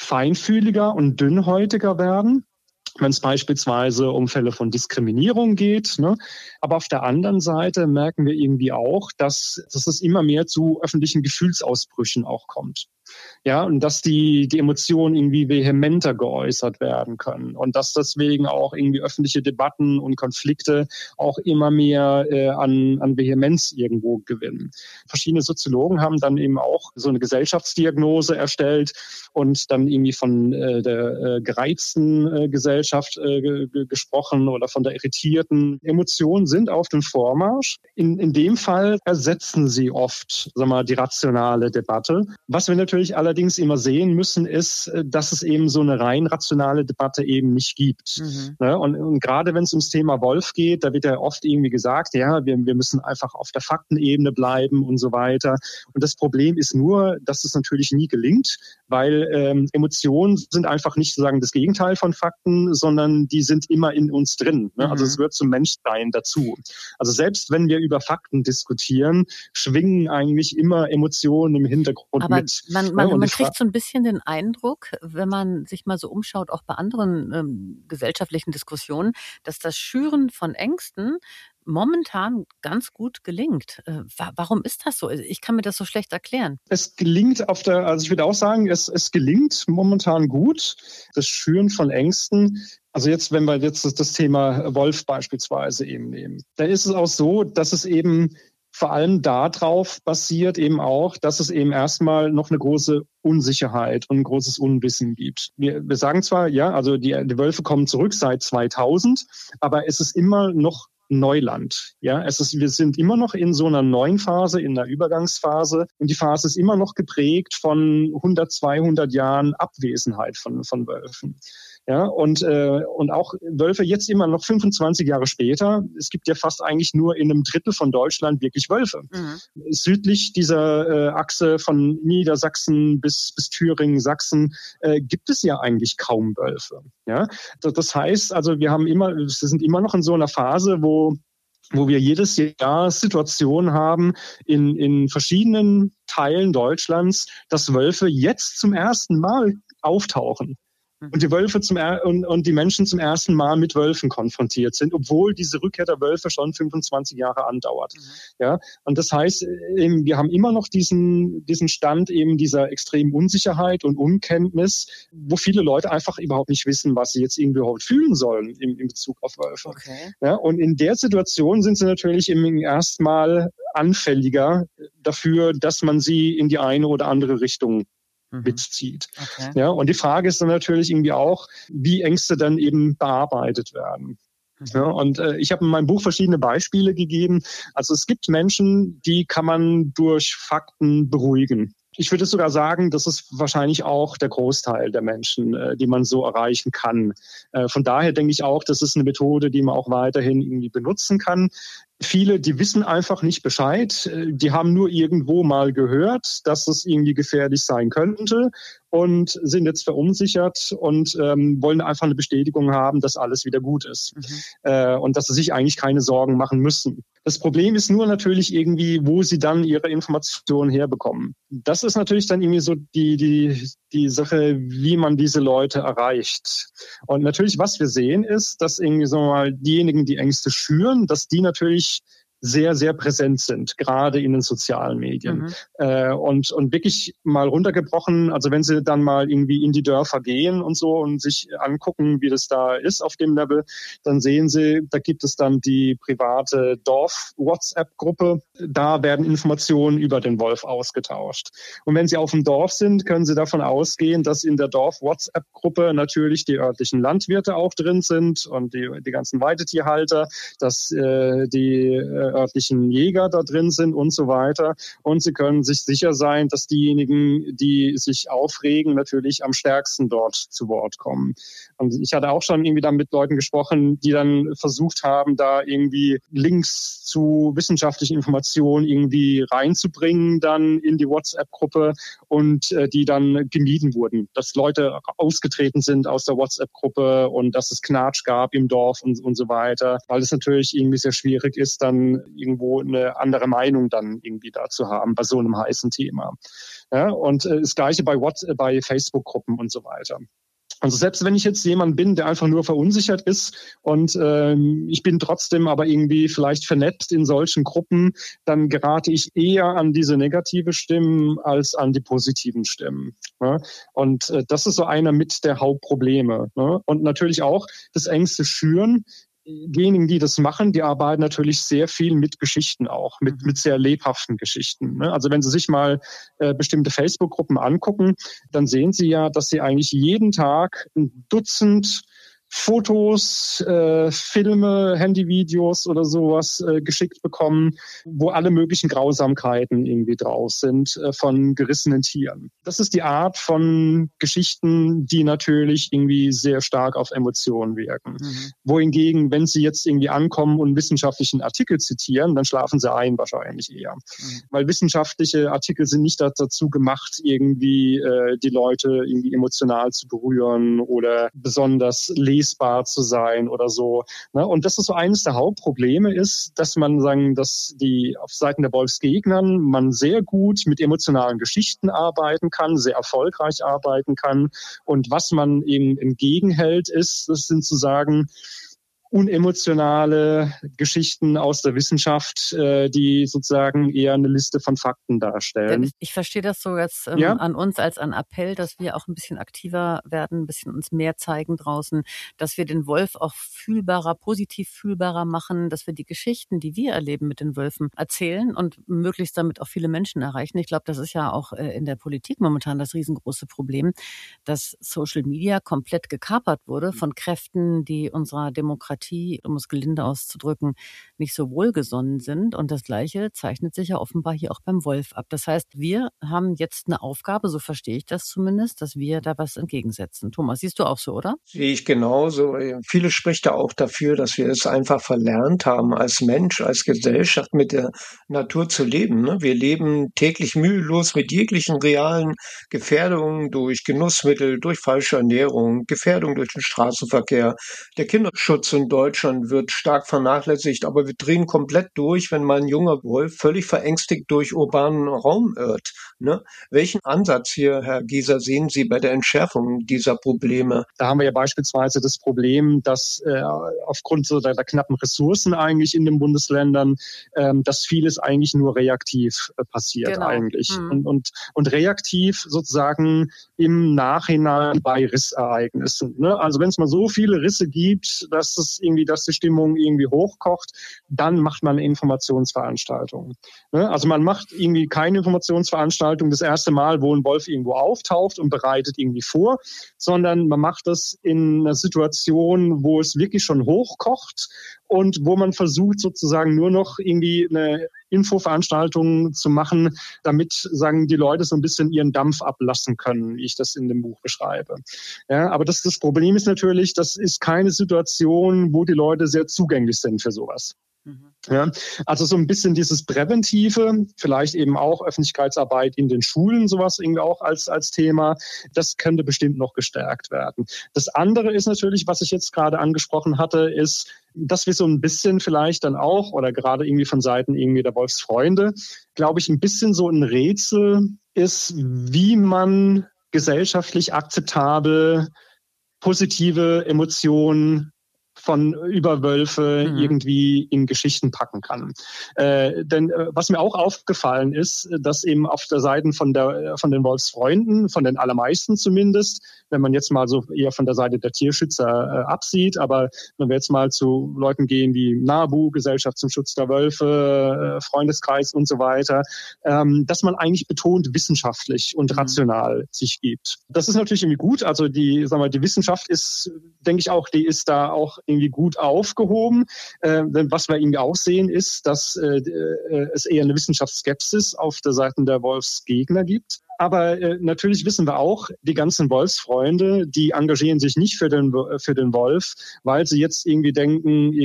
feinfühliger und dünnhäutiger werden, wenn es beispielsweise um Fälle von Diskriminierung geht. Ne? Aber auf der anderen Seite merken wir irgendwie auch, dass es immer mehr zu öffentlichen Gefühlsausbrüchen auch kommt. Ja, und dass die Emotionen irgendwie vehementer geäußert werden können und dass deswegen auch irgendwie öffentliche Debatten und Konflikte auch immer mehr an Vehemenz irgendwo gewinnen. Verschiedene Soziologen haben dann eben auch so eine Gesellschaftsdiagnose erstellt und dann irgendwie von der gereizten Gesellschaft gesprochen oder von der irritierten. Emotionen sind auf dem Vormarsch. In dem Fall ersetzen sie oft, sagen wir mal, die rationale Debatte. Was wir natürlich allerdings immer sehen müssen, ist, dass es eben so eine rein rationale Debatte eben nicht gibt. Ne? Und gerade wenn es ums Thema Wolf geht, da wird ja oft irgendwie gesagt, ja, wir müssen einfach auf der Faktenebene bleiben und so weiter. Und das Problem ist nur, dass es natürlich nie gelingt, weil Emotionen sind einfach nicht sozusagen das Gegenteil von Fakten, sondern die sind immer in uns drin. Ne? Also es gehört zum Menschsein dazu. Also selbst wenn wir über Fakten diskutieren, schwingen eigentlich immer Emotionen im Hintergrund aber mit. Man kriegt so ein bisschen den Eindruck, wenn man sich mal so umschaut, auch bei anderen gesellschaftlichen Diskussionen, dass das Schüren von Ängsten momentan ganz gut gelingt. Warum ist das so? Ich kann mir das so schlecht erklären. Es gelingt also ich würde auch sagen, es gelingt momentan gut, das Schüren von Ängsten. Also jetzt, wenn wir jetzt das Thema Wolf beispielsweise eben nehmen, dann ist es auch so, dass es eben vor allem darauf basiert eben auch, dass es eben erstmal noch eine große Unsicherheit und ein großes Unwissen gibt. Wir sagen zwar, ja, also die Wölfe kommen zurück seit 2000, aber es ist immer noch Neuland. Ja, wir sind immer noch in so einer neuen Phase, in einer Übergangsphase. Und die Phase ist immer noch geprägt von 100, 200 Jahren Abwesenheit von Wölfen. Ja, und auch Wölfe jetzt immer noch 25 Jahre später. Es gibt ja fast eigentlich nur in einem Drittel von Deutschland wirklich Wölfe. Südlich dieser Achse von Niedersachsen bis Thüringen, Sachsen, gibt es ja eigentlich kaum Wölfe. Ja, das heißt, also wir sind immer noch in so einer Phase, wo wir jedes Jahr Situationen haben in verschiedenen Teilen Deutschlands, dass Wölfe jetzt zum ersten Mal auftauchen. Und die Wölfe und die Menschen zum ersten Mal mit Wölfen konfrontiert sind, obwohl diese Rückkehr der Wölfe schon 25 Jahre andauert. Ja, und das heißt, wir haben immer noch diesen Stand eben dieser extremen Unsicherheit und Unkenntnis, wo viele Leute einfach überhaupt nicht wissen, was sie jetzt irgendwie überhaupt fühlen sollen in Bezug auf Wölfe. Okay. Ja, und in der Situation sind sie natürlich im ersten Mal anfälliger dafür, dass man sie in die eine oder andere Richtung mitzieht. Okay. Ja, und die Frage ist dann natürlich irgendwie auch, wie Ängste dann eben bearbeitet werden. Ja, und ich habe in meinem Buch verschiedene Beispiele gegeben. Also es gibt Menschen, die kann man durch Fakten beruhigen. Ich würde sogar sagen, das ist wahrscheinlich auch der Großteil der Menschen, die man so erreichen kann. Von daher denke ich auch, das ist eine Methode, die man auch weiterhin irgendwie benutzen kann. Viele, die wissen einfach nicht Bescheid. Die haben nur irgendwo mal gehört, dass es irgendwie gefährlich sein könnte und sind jetzt verunsichert und wollen einfach eine Bestätigung haben, dass alles wieder gut ist und dass sie sich eigentlich keine Sorgen machen müssen. Das Problem ist nur natürlich irgendwie, wo sie dann ihre Informationen herbekommen. Das ist natürlich dann irgendwie so die Sache, wie man diese Leute erreicht. Und natürlich, was wir sehen, ist, dass irgendwie so mal diejenigen, die Ängste schüren, dass die natürlich sehr, sehr präsent sind, gerade in den sozialen Medien. Und wirklich mal runtergebrochen, also wenn sie dann mal irgendwie in die Dörfer gehen und so und sich angucken, wie das da ist auf dem Level, dann sehen sie, da gibt es dann die private Dorf-WhatsApp-Gruppe. Da werden Informationen über den Wolf ausgetauscht. Und wenn sie auf dem Dorf sind, können sie davon ausgehen, dass in der Dorf-WhatsApp-Gruppe natürlich die örtlichen Landwirte auch drin sind und die ganzen Weidetierhalter, dass die örtlichen Jäger da drin sind und so weiter. Und sie können sich sicher sein, dass diejenigen, die sich aufregen, natürlich am stärksten dort zu Wort kommen. Und ich hatte auch schon irgendwie dann mit Leuten gesprochen, die dann versucht haben, da irgendwie Links zu wissenschaftlichen Informationen irgendwie reinzubringen dann in die WhatsApp-Gruppe und die dann gemieden wurden. Dass Leute ausgetreten sind aus der WhatsApp-Gruppe und dass es Knatsch gab im Dorf und so weiter. Weil es natürlich irgendwie sehr schwierig ist, dann irgendwo eine andere Meinung dann irgendwie dazu haben bei so einem heißen Thema. Ja, und das Gleiche bei Facebook-Gruppen und so weiter. Also selbst wenn ich jetzt jemand bin, der einfach nur verunsichert ist und ich bin trotzdem aber irgendwie vielleicht vernetzt in solchen Gruppen, dann gerate ich eher an diese negative Stimmen als an die positiven Stimmen. Ne? Und das ist so einer mit der Hauptprobleme. Ne? Und natürlich auch das Ängste schüren. Diejenigen, die das machen, die arbeiten natürlich sehr viel mit Geschichten auch, mit sehr lebhaften Geschichten. Ne? Also wenn Sie sich mal bestimmte Facebook-Gruppen angucken, dann sehen Sie ja, dass Sie eigentlich jeden Tag ein Dutzend Fotos, Filme, Handyvideos oder sowas geschickt bekommen, wo alle möglichen Grausamkeiten irgendwie drauf sind von gerissenen Tieren. Das ist die Art von Geschichten, die natürlich irgendwie sehr stark auf Emotionen wirken. Wohingegen, wenn Sie jetzt irgendwie ankommen und wissenschaftlichen Artikel zitieren, dann schlafen Sie ein wahrscheinlich eher. Weil wissenschaftliche Artikel sind nicht dazu gemacht, irgendwie die Leute irgendwie emotional zu berühren oder besonders lesbar zu sein oder so. Ne? Und das ist so eines der Hauptprobleme ist, dass man sagen, dass die auf Seiten der Wolfsgegnern man sehr gut mit emotionalen Geschichten arbeiten kann, sehr erfolgreich arbeiten kann. Und was man eben entgegenhält ist, das sind zu sagen, unemotionale Geschichten aus der Wissenschaft, die sozusagen eher eine Liste von Fakten darstellen. Ich verstehe das so jetzt an uns als einen Appell, dass wir auch ein bisschen aktiver werden, ein bisschen uns mehr zeigen draußen, dass wir den Wolf auch fühlbarer, positiv fühlbarer machen, dass wir die Geschichten, die wir erleben mit den Wölfen, erzählen und möglichst damit auch viele Menschen erreichen. Ich glaube, das ist ja auch in der Politik momentan das riesengroße Problem, dass Social Media komplett gekapert wurde von Kräften, die unserer Demokratie, um es gelinde auszudrücken, nicht so wohlgesonnen sind. Und das Gleiche zeichnet sich ja offenbar hier auch beim Wolf ab. Das heißt, wir haben jetzt eine Aufgabe, so verstehe ich das zumindest, dass wir da was entgegensetzen. Thomas, siehst du auch so, oder? Sehe ich genauso. Viele spricht da auch dafür, dass wir es einfach verlernt haben, als Mensch, als Gesellschaft mit der Natur zu leben. Wir leben täglich mühelos mit jeglichen realen Gefährdungen durch Genussmittel, durch falsche Ernährung, Gefährdung durch den Straßenverkehr. Der Kinderschutz in Deutschland wird stark vernachlässigt, aber wir drehen komplett durch, wenn mal ein junger Wolf völlig verängstigt durch urbanen Raum irrt. Welchen Ansatz hier, Herr Gieser, sehen Sie bei der Entschärfung dieser Probleme? Da haben wir ja beispielsweise das Problem, dass aufgrund so der knappen Ressourcen eigentlich in den Bundesländern, dass vieles eigentlich nur reaktiv passiert eigentlich. Und reaktiv sozusagen im Nachhinein bei Rissereignissen. Ne? Also wenn es mal so viele Risse gibt, dass die Stimmung irgendwie hochkocht, dann macht man Informationsveranstaltungen. Ne? Also man macht irgendwie keine Informationsveranstaltung das erste Mal, wo ein Wolf irgendwo auftaucht und bereitet irgendwie vor, sondern man macht das in einer Situation, wo es wirklich schon hochkocht und wo man versucht sozusagen nur noch irgendwie eine Infoveranstaltungen zu machen, damit sagen die Leute so ein bisschen ihren Dampf ablassen können, wie ich das in dem Buch beschreibe. Ja, aber das Problem ist natürlich, das ist keine Situation, wo die Leute sehr zugänglich sind für sowas. Ja, also so ein bisschen dieses Präventive, vielleicht eben auch Öffentlichkeitsarbeit in den Schulen, sowas irgendwie auch als Thema, das könnte bestimmt noch gestärkt werden. Das andere ist natürlich, was ich jetzt gerade angesprochen hatte, ist, dass wir so ein bisschen vielleicht dann auch, oder gerade irgendwie von Seiten irgendwie der Wolfsfreunde, glaube ich, ein bisschen so ein Rätsel ist, wie man gesellschaftlich akzeptabel positive Emotionen über Wölfe irgendwie in Geschichten packen kann. Denn was mir auch aufgefallen ist, dass eben auf der Seite von den Wolfsfreunden, von den allermeisten zumindest, wenn man jetzt mal so eher von der Seite der Tierschützer absieht, aber wenn wir jetzt mal zu Leuten gehen wie NABU, Gesellschaft zum Schutz der Wölfe, Freundeskreis und so weiter, dass man eigentlich betont wissenschaftlich und rational sich gibt. Das ist natürlich irgendwie gut. Also die Wissenschaft ist, denke ich auch, die ist da auch irgendwie gut aufgehoben. Denn was wir irgendwie auch sehen, ist, dass es eher eine Wissenschaftsskepsis auf der Seite der Wolfsgegner gibt. Aber natürlich wissen wir auch, die ganzen Wolfsfreunde, die engagieren sich nicht für den Wolf, weil sie jetzt irgendwie denken,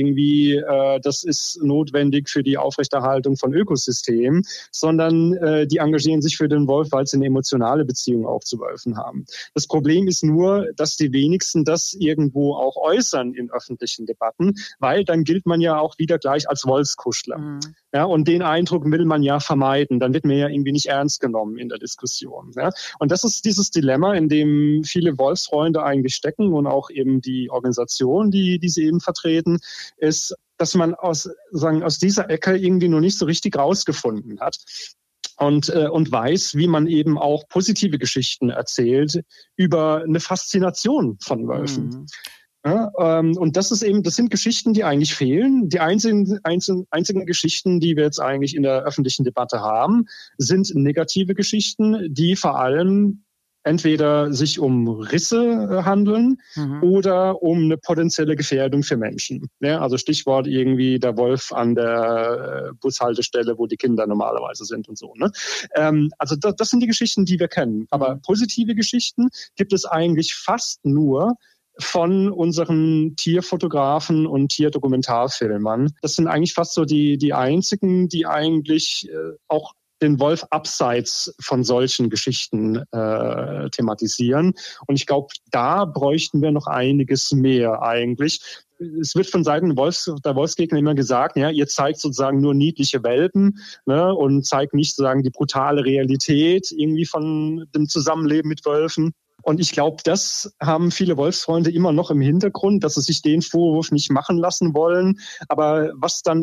das ist notwendig für die Aufrechterhaltung von Ökosystemen, sondern die engagieren sich für den Wolf, weil sie eine emotionale Beziehung auch zu Wölfen haben. Das Problem ist nur, dass die wenigsten das irgendwo auch äußern in öffentlichen Debatten, weil dann gilt man ja auch wieder gleich als Wolfskuschler. Mhm. Ja, und den Eindruck will man ja vermeiden. Dann wird man ja irgendwie nicht ernst genommen in der Diskussion. Ja. Und das ist dieses Dilemma, in dem viele Wolfsfreunde eigentlich stecken und auch eben die Organisation, die sie eben vertreten, ist, dass man aus dieser Ecke irgendwie noch nicht so richtig rausgefunden hat. Und weiß, wie man eben auch positive Geschichten erzählt über eine Faszination von Wölfen. Mhm. Ja, und das sind Geschichten, die eigentlich fehlen. Die einzigen Geschichten, die wir jetzt eigentlich in der öffentlichen Debatte haben, sind negative Geschichten, die vor allem entweder sich um Risse handeln oder um eine potenzielle Gefährdung für Menschen. Ja, also Stichwort irgendwie der Wolf an der Bushaltestelle, wo die Kinder normalerweise sind und so. Ne? Also das sind die Geschichten, die wir kennen. Aber positive Geschichten gibt es eigentlich fast nur von unseren Tierfotografen und Tierdokumentarfilmern. Das sind eigentlich fast so die einzigen, die eigentlich auch den Wolf abseits von solchen Geschichten thematisieren. Und ich glaube, da bräuchten wir noch einiges mehr eigentlich. Es wird von Seiten der Wolfsgegner immer gesagt, ja, ihr zeigt sozusagen nur niedliche Welpen, ne, und zeigt nicht sozusagen die brutale Realität irgendwie von dem Zusammenleben mit Wölfen. Und ich glaube, das haben viele Wolfsfreunde immer noch im Hintergrund, dass sie sich den Vorwurf nicht machen lassen wollen. Aber was dann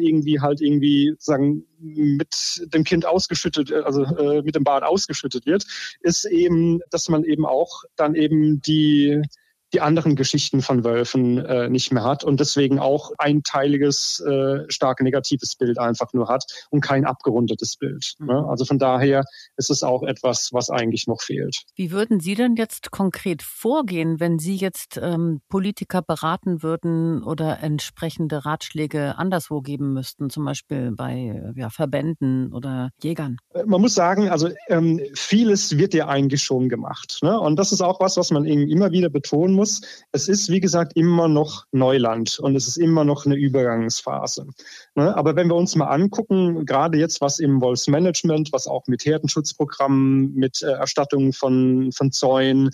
sagen, mit dem Kind ausgeschüttet, mit dem Bart ausgeschüttet wird, ist eben, dass man eben auch dann eben die anderen Geschichten von Wölfen nicht mehr hat und deswegen auch einteiliges, stark negatives Bild einfach nur hat und kein abgerundetes Bild. Ne? Also von daher ist es auch etwas, was eigentlich noch fehlt. Wie würden Sie denn jetzt konkret vorgehen, wenn Sie jetzt Politiker beraten würden oder entsprechende Ratschläge anderswo geben müssten, zum Beispiel bei Verbänden oder Jägern? Man muss sagen, also vieles wird ja eigentlich schon gemacht. Ne? Und das ist auch was man immer wieder betonen muss. Es ist, wie gesagt, immer noch Neuland und es ist immer noch eine Übergangsphase. Ne? Aber wenn wir uns mal angucken, gerade jetzt was im Wolfsmanagement, was auch mit Herdenschutzprogrammen, mit Erstattung von Zäunen,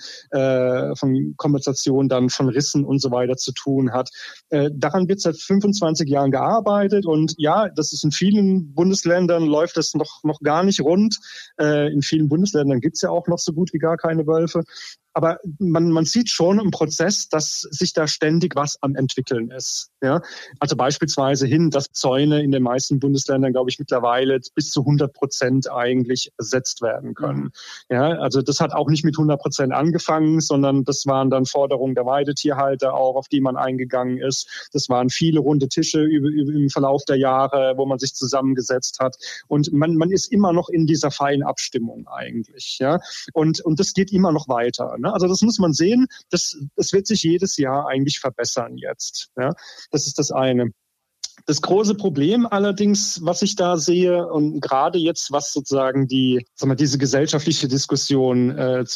von Kompensation dann von Rissen und so weiter zu tun hat, daran wird seit 25 Jahren gearbeitet und ja, das ist in vielen Bundesländern läuft das noch gar nicht rund. In vielen Bundesländern gibt es ja auch noch so gut wie gar keine Wölfe. Aber man sieht schon im Prozess, dass sich da ständig was am entwickeln ist. Ja? Also beispielsweise dass Zäune in den meisten Bundesländern, glaube ich, mittlerweile bis zu 100% eigentlich ersetzt werden können. Ja? Also das hat auch nicht mit 100% angefangen, sondern das waren dann Forderungen der Weidetierhalter auch, auf die man eingegangen ist. Das waren viele runde Tische im Verlauf der Jahre, wo man sich zusammengesetzt hat. Und man ist immer noch in dieser feinen Abstimmung eigentlich. Ja? Und das geht immer noch weiter. Also das muss man sehen, es wird sich jedes Jahr eigentlich verbessern jetzt. Ja? Das ist das eine. Das große Problem allerdings, was ich da sehe, und gerade jetzt, was sozusagen diese gesellschaftliche Diskussion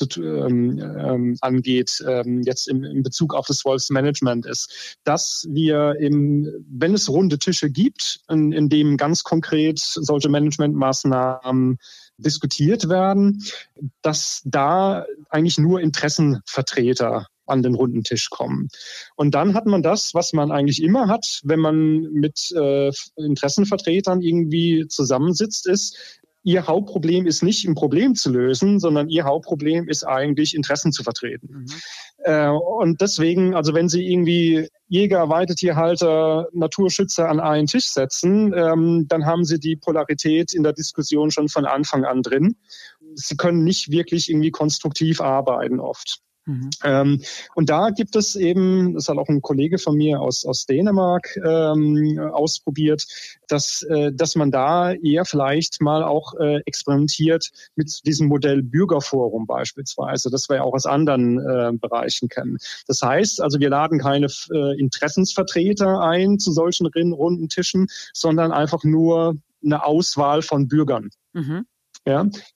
angeht, jetzt in Bezug auf das Wolfsmanagement ist, dass wir wenn es runde Tische gibt, in dem ganz konkret solche Managementmaßnahmen diskutiert werden, dass da eigentlich nur Interessenvertreter an den runden Tisch kommen. Und dann hat man das, was man eigentlich immer hat, wenn man mit Interessenvertretern irgendwie zusammensitzt, ist, ihr Hauptproblem ist nicht ein Problem zu lösen, sondern ihr Hauptproblem ist eigentlich Interessen zu vertreten. Und deswegen, also wenn Sie irgendwie Jäger, Weidetierhalter, Naturschützer an einen Tisch setzen, dann haben Sie die Polarität in der Diskussion schon von Anfang an drin. Sie können nicht wirklich irgendwie konstruktiv arbeiten oft. Und da gibt es eben, das hat auch ein Kollege von mir aus Dänemark ausprobiert, dass man da eher vielleicht mal auch experimentiert mit diesem Modell Bürgerforum beispielsweise, das wir auch aus anderen Bereichen kennen. Das heißt, also wir laden keine Interessensvertreter ein zu solchen runden Tischen, sondern einfach nur eine Auswahl von Bürgern. Ja,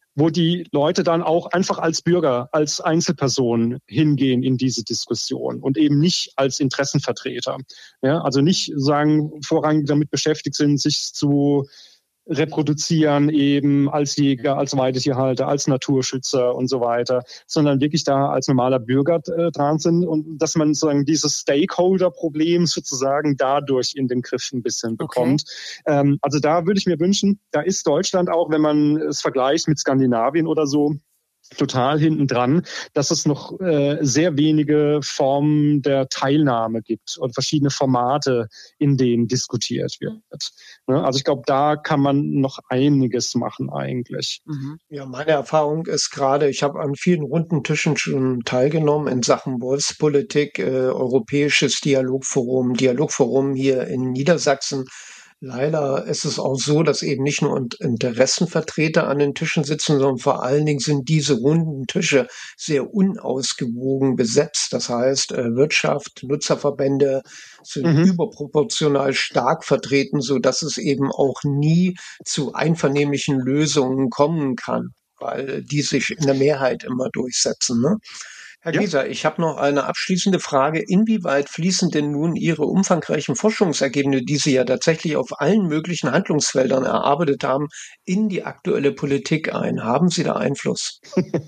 wo die Leute dann auch einfach als Bürger, als Einzelperson hingehen in diese Diskussion und eben nicht als Interessenvertreter. Ja, also nicht sagen, vorrangig damit beschäftigt sind, sich zu reproduzieren eben als Jäger, als Weidetierhalter, als Naturschützer und so weiter, sondern wirklich da als normaler Bürger dran sind und dass man sozusagen dieses Stakeholder-Problem sozusagen dadurch in den Griff ein bisschen bekommt. Okay. Also da würde ich mir wünschen, da ist Deutschland auch, wenn man es vergleicht mit Skandinavien oder so, total hinten dran, dass es noch sehr wenige Formen der Teilnahme gibt und verschiedene Formate, in denen diskutiert wird. Ne? Also ich glaube, da kann man noch einiges machen eigentlich. Ja, meine Erfahrung ist gerade, ich habe an vielen runden Tischen schon teilgenommen in Sachen Wolfspolitik, Europäisches Dialogforum hier in Niedersachsen. Leider ist es auch so, dass eben nicht nur Interessenvertreter an den Tischen sitzen, sondern vor allen Dingen sind diese runden Tische sehr unausgewogen besetzt. Das heißt, Wirtschaft, Nutzerverbände sind überproportional stark vertreten, so dass es eben auch nie zu einvernehmlichen Lösungen kommen kann, weil die sich in der Mehrheit immer durchsetzen, ne? Herr Gieser, ich habe noch eine abschließende Frage. Inwieweit fließen denn nun Ihre umfangreichen Forschungsergebnisse, die Sie ja tatsächlich auf allen möglichen Handlungsfeldern erarbeitet haben, in die aktuelle Politik ein? Haben Sie da Einfluss?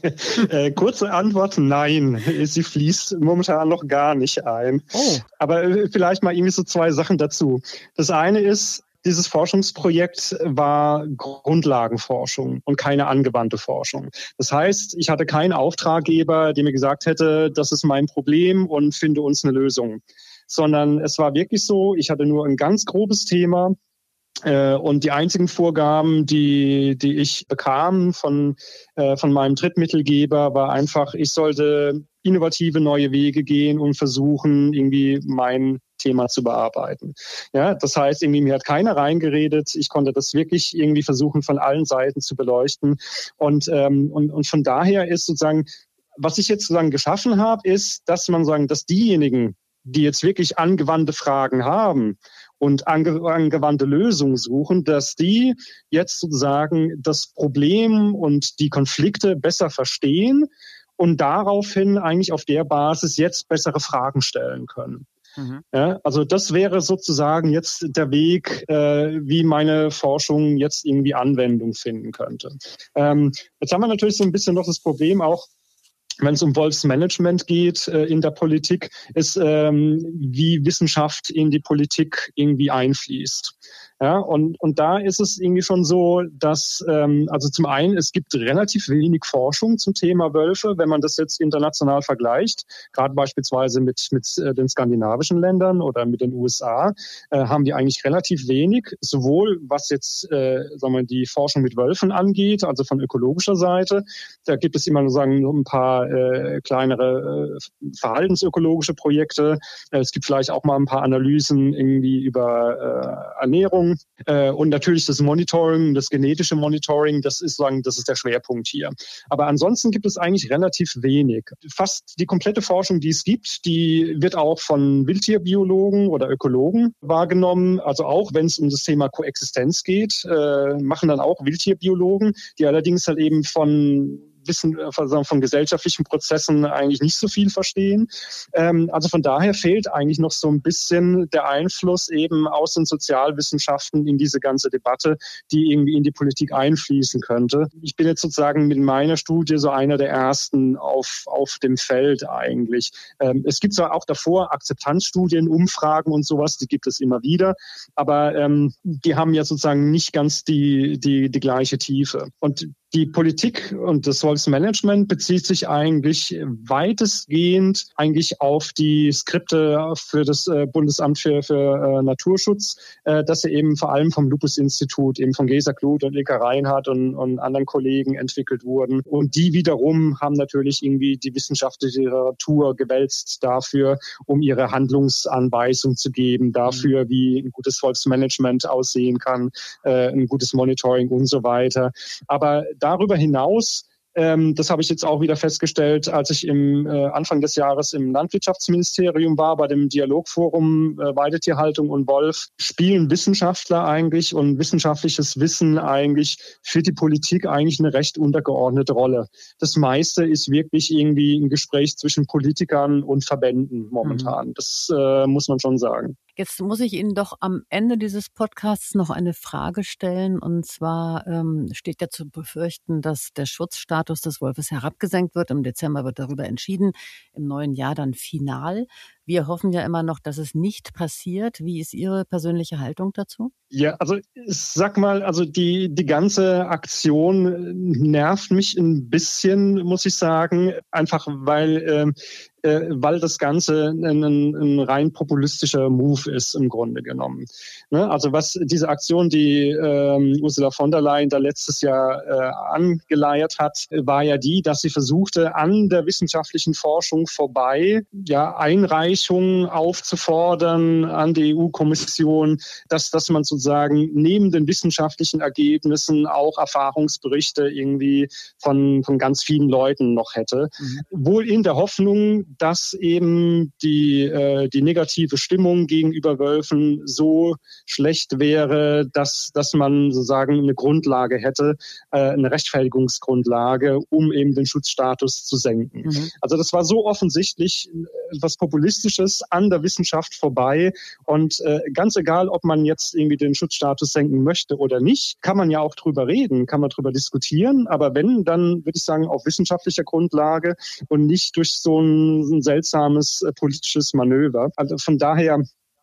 Kurze Antwort, nein. Sie fließt momentan noch gar nicht ein. Oh. Aber vielleicht mal irgendwie so 2 Sachen dazu. Das eine ist, dieses Forschungsprojekt war Grundlagenforschung und keine angewandte Forschung. Das heißt, ich hatte keinen Auftraggeber, der mir gesagt hätte, das ist mein Problem und finde uns eine Lösung. Sondern es war wirklich so, ich hatte nur ein ganz grobes Thema und die einzigen Vorgaben, die ich bekam von meinem Drittmittelgeber, war einfach, ich sollte innovative neue Wege gehen und versuchen, irgendwie mein Thema zu bearbeiten. Ja, das heißt, irgendwie mir hat keiner reingeredet. Ich konnte das wirklich irgendwie versuchen, von allen Seiten zu beleuchten. Und von daher ist sozusagen, was ich jetzt sozusagen geschaffen habe, ist, dass man sagen, dass diejenigen, die jetzt wirklich angewandte Fragen haben und angewandte Lösungen suchen, dass die jetzt sozusagen das Problem und die Konflikte besser verstehen und daraufhin eigentlich auf der Basis jetzt bessere Fragen stellen können. Ja, also das wäre sozusagen jetzt der Weg, wie meine Forschung jetzt irgendwie Anwendung finden könnte. Jetzt haben wir natürlich so ein bisschen noch das Problem auch, wenn es um Wolfsmanagement geht in der Politik, ist, wie Wissenschaft in die Politik irgendwie einfließt. Ja, und da ist es irgendwie schon so, dass, also zum einen, es gibt relativ wenig Forschung zum Thema Wölfe, wenn man das jetzt international vergleicht, gerade beispielsweise mit den skandinavischen Ländern oder mit den USA, haben die eigentlich relativ wenig, sowohl was jetzt, sagen wir, die Forschung mit Wölfen angeht, also von ökologischer Seite. Da gibt es immer nur ein paar kleinere verhaltensökologische Projekte. Es gibt vielleicht auch mal ein paar Analysen irgendwie über Ernährung. Und natürlich das Monitoring, das genetische Monitoring, das ist der Schwerpunkt hier. Aber ansonsten gibt es eigentlich relativ wenig. Fast die komplette Forschung, die es gibt, die wird auch von Wildtierbiologen oder Ökologen wahrgenommen. Also auch wenn es um das Thema Koexistenz geht, machen dann auch Wildtierbiologen, die allerdings halt eben von gesellschaftlichen Prozessen eigentlich nicht so viel verstehen. Also von daher fehlt eigentlich noch so ein bisschen der Einfluss eben aus den Sozialwissenschaften in diese ganze Debatte, die irgendwie in die Politik einfließen könnte. Ich bin jetzt sozusagen mit meiner Studie so einer der ersten auf dem Feld eigentlich. Es gibt zwar auch davor Akzeptanzstudien, Umfragen und sowas, die gibt es immer wieder, aber die haben ja sozusagen nicht ganz die gleiche Tiefe. Und die Politik und das Wolfsmanagement bezieht sich eigentlich weitestgehend eigentlich auf die Skripte für das Bundesamt für Naturschutz, dass sie eben vor allem vom Lupus-Institut, eben von Gesa Kluth und Ilka Reinhardt und anderen Kollegen entwickelt wurden. Und die wiederum haben natürlich irgendwie die wissenschaftliche Literatur gewälzt dafür, um ihre Handlungsanweisung zu geben, dafür, wie ein gutes Wolfsmanagement aussehen kann, ein gutes Monitoring und so weiter. Aber darüber hinaus Das habe ich jetzt auch wieder festgestellt, als ich im Anfang des Jahres im Landwirtschaftsministerium war, bei dem Dialogforum Weidetierhaltung und Wolf. Spielen Wissenschaftler eigentlich und wissenschaftliches Wissen eigentlich für die Politik eigentlich eine recht untergeordnete Rolle. Das meiste ist wirklich irgendwie ein Gespräch zwischen Politikern und Verbänden momentan. Das muss man schon sagen. Jetzt muss ich Ihnen doch am Ende dieses Podcasts noch eine Frage stellen. Und zwar steht ja zu befürchten, dass der Schutzstatus des Wolfes herabgesenkt wird. Im Dezember wird darüber entschieden, im neuen Jahr dann final. Wir hoffen ja immer noch, dass es nicht passiert. Wie ist Ihre persönliche Haltung dazu? Ja, also ich sag mal, also die ganze Aktion nervt mich ein bisschen, muss ich sagen, einfach weil das Ganze ein rein populistischer Move ist im Grunde genommen. Ne? Also was diese Aktion, die Ursula von der Leyen da letztes Jahr angeleiert hat, war ja die, dass sie versuchte, an der wissenschaftlichen Forschung vorbei Einreichungen aufzufordern an die EU-Kommission, dass man sozusagen neben den wissenschaftlichen Ergebnissen auch Erfahrungsberichte irgendwie von ganz vielen Leuten noch hätte. Wohl in der Hoffnung, dass eben die negative Stimmung gegenüber Wölfen so schlecht wäre, dass man sozusagen eine Grundlage hätte, eine Rechtfertigungsgrundlage, um eben den Schutzstatus zu senken. Also das war so offensichtlich etwas Populistisches an der Wissenschaft vorbei und ganz egal, ob man jetzt irgendwie den Schutzstatus senken möchte oder nicht, kann man ja auch drüber reden, kann man drüber diskutieren, aber wenn, dann würde ich sagen, auf wissenschaftlicher Grundlage und nicht durch so ein seltsames politisches Manöver. Also von daher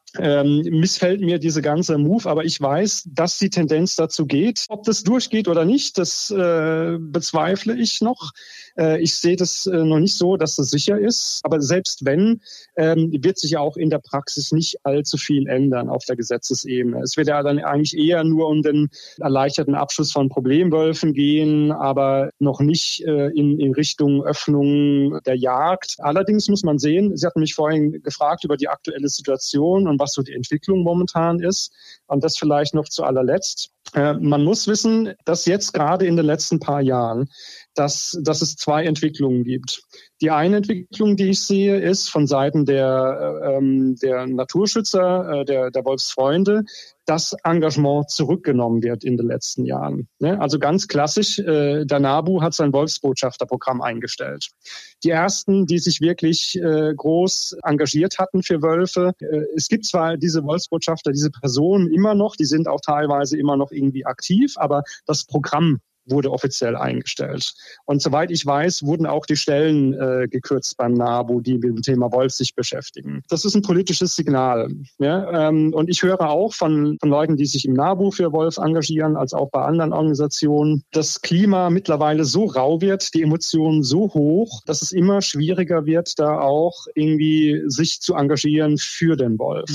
missfällt mir diese ganze Move, aber ich weiß, dass die Tendenz dazu geht. Ob das durchgeht oder nicht, das bezweifle ich noch. Ich sehe das noch nicht so, dass das sicher ist. Aber selbst wenn, wird sich auch in der Praxis nicht allzu viel ändern auf der Gesetzesebene. Es wird ja dann eigentlich eher nur um den erleichterten Abschuss von Problemwölfen gehen, aber noch nicht in Richtung Öffnung der Jagd. Allerdings muss man sehen, Sie hatten mich vorhin gefragt über die aktuelle Situation und was so die Entwicklung momentan ist. Und das vielleicht noch zu allerletzt. Man muss wissen, dass jetzt gerade in den letzten paar Jahren, dass es zwei Entwicklungen gibt. Die eine Entwicklung, die ich sehe, ist von Seiten der Naturschützer, der Wolfsfreunde, dass Engagement zurückgenommen wird in den letzten Jahren. Also ganz klassisch, der NABU hat sein Wolfsbotschafterprogramm eingestellt. Die ersten, die sich wirklich groß engagiert hatten für Wölfe, es gibt zwar diese Wolfsbotschafter, diese Personen immer noch, die sind auch teilweise immer noch irgendwie aktiv, aber das Programm wurde offiziell eingestellt. Und soweit ich weiß, wurden auch die Stellen gekürzt beim NABU, die mit dem Thema Wolf sich beschäftigen. Das ist ein politisches Signal. Ja? Und ich höre auch von Leuten, die sich im NABU für Wolf engagieren, als auch bei anderen Organisationen, dass Klima mittlerweile so rau wird, die Emotionen so hoch, dass es immer schwieriger wird, da auch irgendwie sich zu engagieren für den Wolf.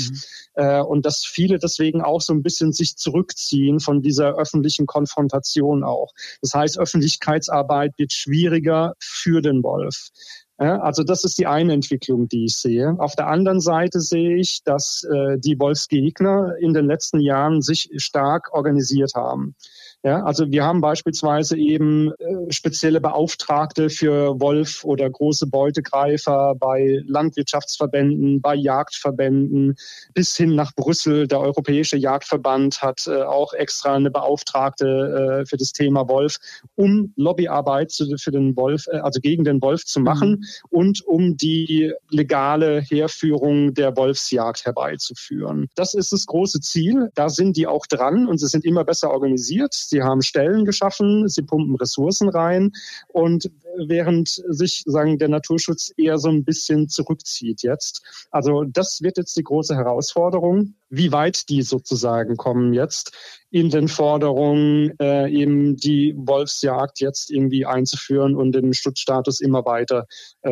Und dass viele deswegen auch so ein bisschen sich zurückziehen von dieser öffentlichen Konfrontation auch. Das heißt, Öffentlichkeitsarbeit wird schwieriger für den Wolf. Also das ist die eine Entwicklung, die ich sehe. Auf der anderen Seite sehe ich, dass die Wolfsgegner in den letzten Jahren sich stark organisiert haben. Ja, also wir haben beispielsweise eben spezielle Beauftragte für Wolf oder große Beutegreifer bei Landwirtschaftsverbänden, bei Jagdverbänden bis hin nach Brüssel. Der Europäische Jagdverband hat auch extra eine Beauftragte für das Thema Wolf, um Lobbyarbeit für den Wolf, also gegen den Wolf zu machen und um die legale Herführung der Wolfsjagd herbeizuführen. Das ist das große Ziel. Da sind die auch dran und sie sind immer besser organisiert. Sie haben Stellen geschaffen, sie pumpen Ressourcen rein und während sich der Naturschutz eher so ein bisschen zurückzieht jetzt. Also das wird jetzt die große Herausforderung, wie weit die sozusagen kommen jetzt in den Forderungen, eben die Wolfsjagd jetzt irgendwie einzuführen und den Schutzstatus immer weiter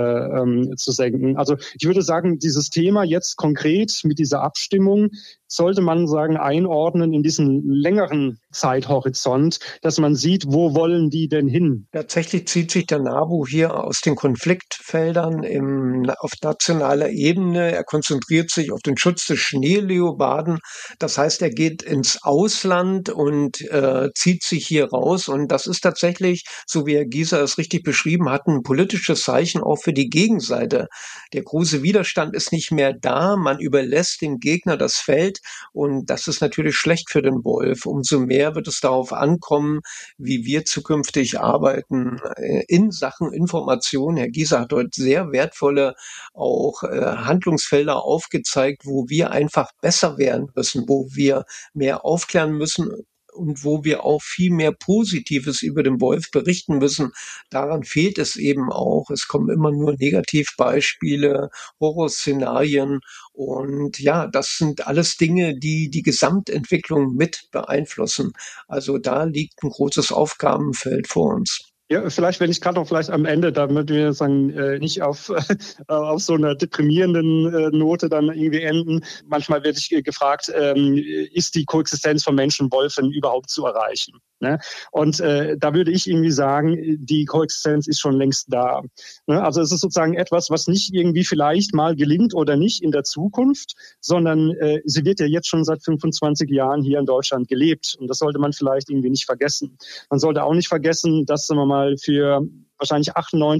zu senken. Also ich würde sagen, dieses Thema jetzt konkret mit dieser Abstimmung sollte man einordnen in diesen längeren Zeithorizont, dass man sieht, wo wollen die denn hin? Tatsächlich zieht sich der NABU hier aus den Konfliktfeldern auf nationaler Ebene. Er konzentriert sich auf den Schutz des Schneeleoparden Nomaden. Das heißt, er geht ins Ausland und zieht sich hier raus. Und das ist tatsächlich, so wie Herr Gieser es richtig beschrieben hat, ein politisches Zeichen auch für die Gegenseite. Der große Widerstand ist nicht mehr da. Man überlässt dem Gegner das Feld. Und das ist natürlich schlecht für den Wolf. Umso mehr wird es darauf ankommen, wie wir zukünftig arbeiten in Sachen Information. Herr Gieser hat heute sehr wertvolle auch Handlungsfelder aufgezeigt, wo wir einfach besser werden müssen, wo wir mehr aufklären müssen und wo wir auch viel mehr Positives über den Wolf berichten müssen. Daran fehlt es eben auch. Es kommen immer nur Negativbeispiele, Horrorszenarien und ja, das sind alles Dinge, die die Gesamtentwicklung mit beeinflussen. Also da liegt ein großes Aufgabenfeld vor uns. Ja, vielleicht, wenn ich gerade noch vielleicht am Ende, damit wir sagen, nicht auf so einer deprimierenden Note dann irgendwie enden. Manchmal werde ich gefragt, ist die Koexistenz von Menschen und Wölfen überhaupt zu erreichen? Ne? Und da würde ich irgendwie sagen, die Koexistenz ist schon längst da. Ne? Also es ist sozusagen etwas, was nicht irgendwie vielleicht mal gelingt oder nicht in der Zukunft, sondern sie wird ja jetzt schon seit 25 Jahren hier in Deutschland gelebt. Und das sollte man vielleicht irgendwie nicht vergessen. Man sollte auch nicht vergessen, dass, sagen wir mal, für wahrscheinlich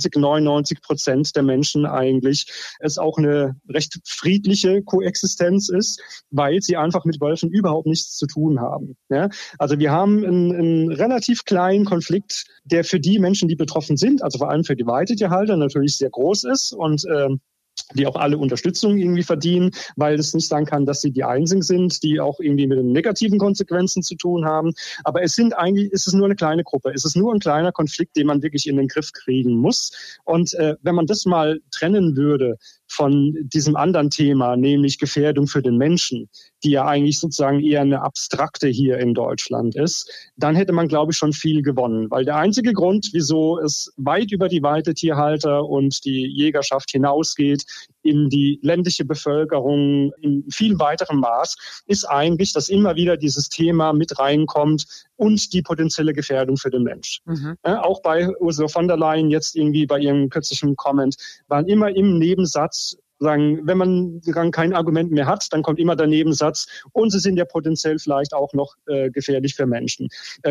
98-99% der Menschen eigentlich es auch eine recht friedliche Koexistenz ist, weil sie einfach mit Wölfen überhaupt nichts zu tun haben. Ja? Also wir haben einen relativ kleinen Konflikt, der für die Menschen, die betroffen sind, also vor allem für die Weidetierhalter natürlich sehr groß ist und die auch alle Unterstützung irgendwie verdienen, weil es nicht sein kann, dass sie die Einzigen sind, die auch irgendwie mit den negativen Konsequenzen zu tun haben. Aber ist es nur eine kleine Gruppe. Es ist nur ein kleiner Konflikt, den man wirklich in den Griff kriegen muss. Und wenn man das mal trennen würde von diesem anderen Thema, nämlich Gefährdung für den Menschen, die ja eigentlich sozusagen eher eine abstrakte hier in Deutschland ist, dann hätte man, glaube ich, schon viel gewonnen. Weil der einzige Grund, wieso es weit über die Weidetierhalter und die Jägerschaft hinausgeht, in die ländliche Bevölkerung in viel weiterem Maß, ist eigentlich, dass immer wieder dieses Thema mit reinkommt und die potenzielle Gefährdung für den Mensch. Mhm. Auch bei Ursula von der Leyen jetzt irgendwie bei ihrem kürzlichen Comment waren immer im Nebensatz sagen, wenn man kein Argument mehr hat, dann kommt immer der Nebensatz und sie sind ja potenziell vielleicht auch noch gefährlich für Menschen.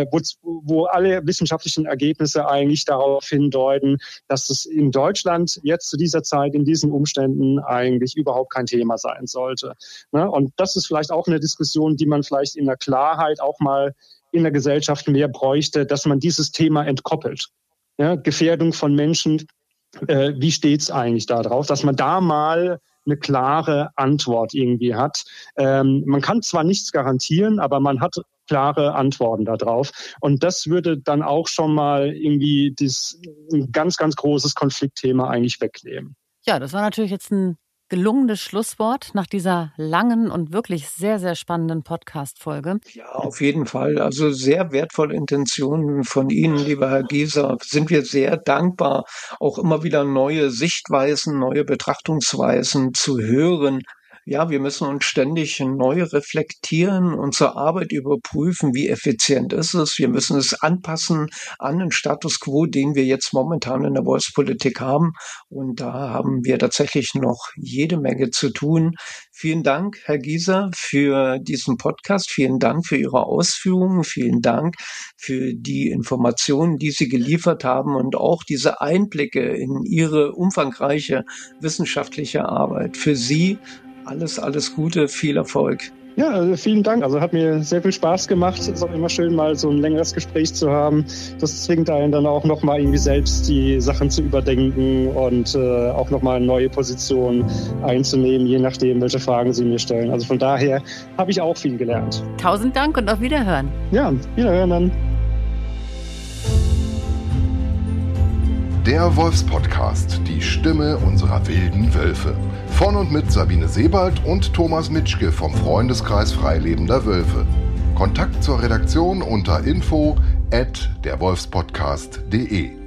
Wo alle wissenschaftlichen Ergebnisse eigentlich darauf hindeuten, dass es in Deutschland jetzt zu dieser Zeit, in diesen Umständen eigentlich überhaupt kein Thema sein sollte. Und das ist vielleicht auch eine Diskussion, die man vielleicht in der Klarheit auch mal in der Gesellschaft mehr bräuchte, dass man dieses Thema entkoppelt. Ja, Gefährdung von Menschen, wie steht's eigentlich da drauf, dass man da mal eine klare Antwort irgendwie hat. Man kann zwar nichts garantieren, aber man hat klare Antworten da drauf. Und das würde dann auch schon mal irgendwie ein ganz, ganz großes Konfliktthema eigentlich wegnehmen. Ja, das war natürlich jetzt ein gelungenes Schlusswort nach dieser langen und wirklich sehr, sehr spannenden Podcast-Folge. Ja, auf jeden Fall. Also sehr wertvolle Intentionen von Ihnen, lieber Herr Gieser. Sind wir sehr dankbar, auch immer wieder neue Sichtweisen, neue Betrachtungsweisen zu hören. Ja, wir müssen uns ständig neu reflektieren, unsere Arbeit überprüfen, wie effizient ist es. Wir müssen es anpassen an den Status quo, den wir jetzt momentan in der Wolfspolitik haben. Und da haben wir tatsächlich noch jede Menge zu tun. Vielen Dank, Herr Gieser, für diesen Podcast. Vielen Dank für Ihre Ausführungen. Vielen Dank für die Informationen, die Sie geliefert haben und auch diese Einblicke in Ihre umfangreiche wissenschaftliche Arbeit. Für Sie alles Gute, viel Erfolg. Ja, also vielen Dank. Also hat mir sehr viel Spaß gemacht. Es ist auch immer schön, mal so ein längeres Gespräch zu haben. Das zwingt einen dann auch nochmal irgendwie selbst die Sachen zu überdenken und auch nochmal eine neue Position einzunehmen, je nachdem, welche Fragen Sie mir stellen. Also von daher habe ich auch viel gelernt. 1000 Dank und auf Wiederhören. Ja, Wiederhören dann. Der Wolfspodcast, die Stimme unserer wilden Wölfe. Von und mit Sabine Sebald und Thomas Mitschke vom Freundeskreis Freilebender Wölfe. Kontakt zur Redaktion unter info@derwolfspodcast.de.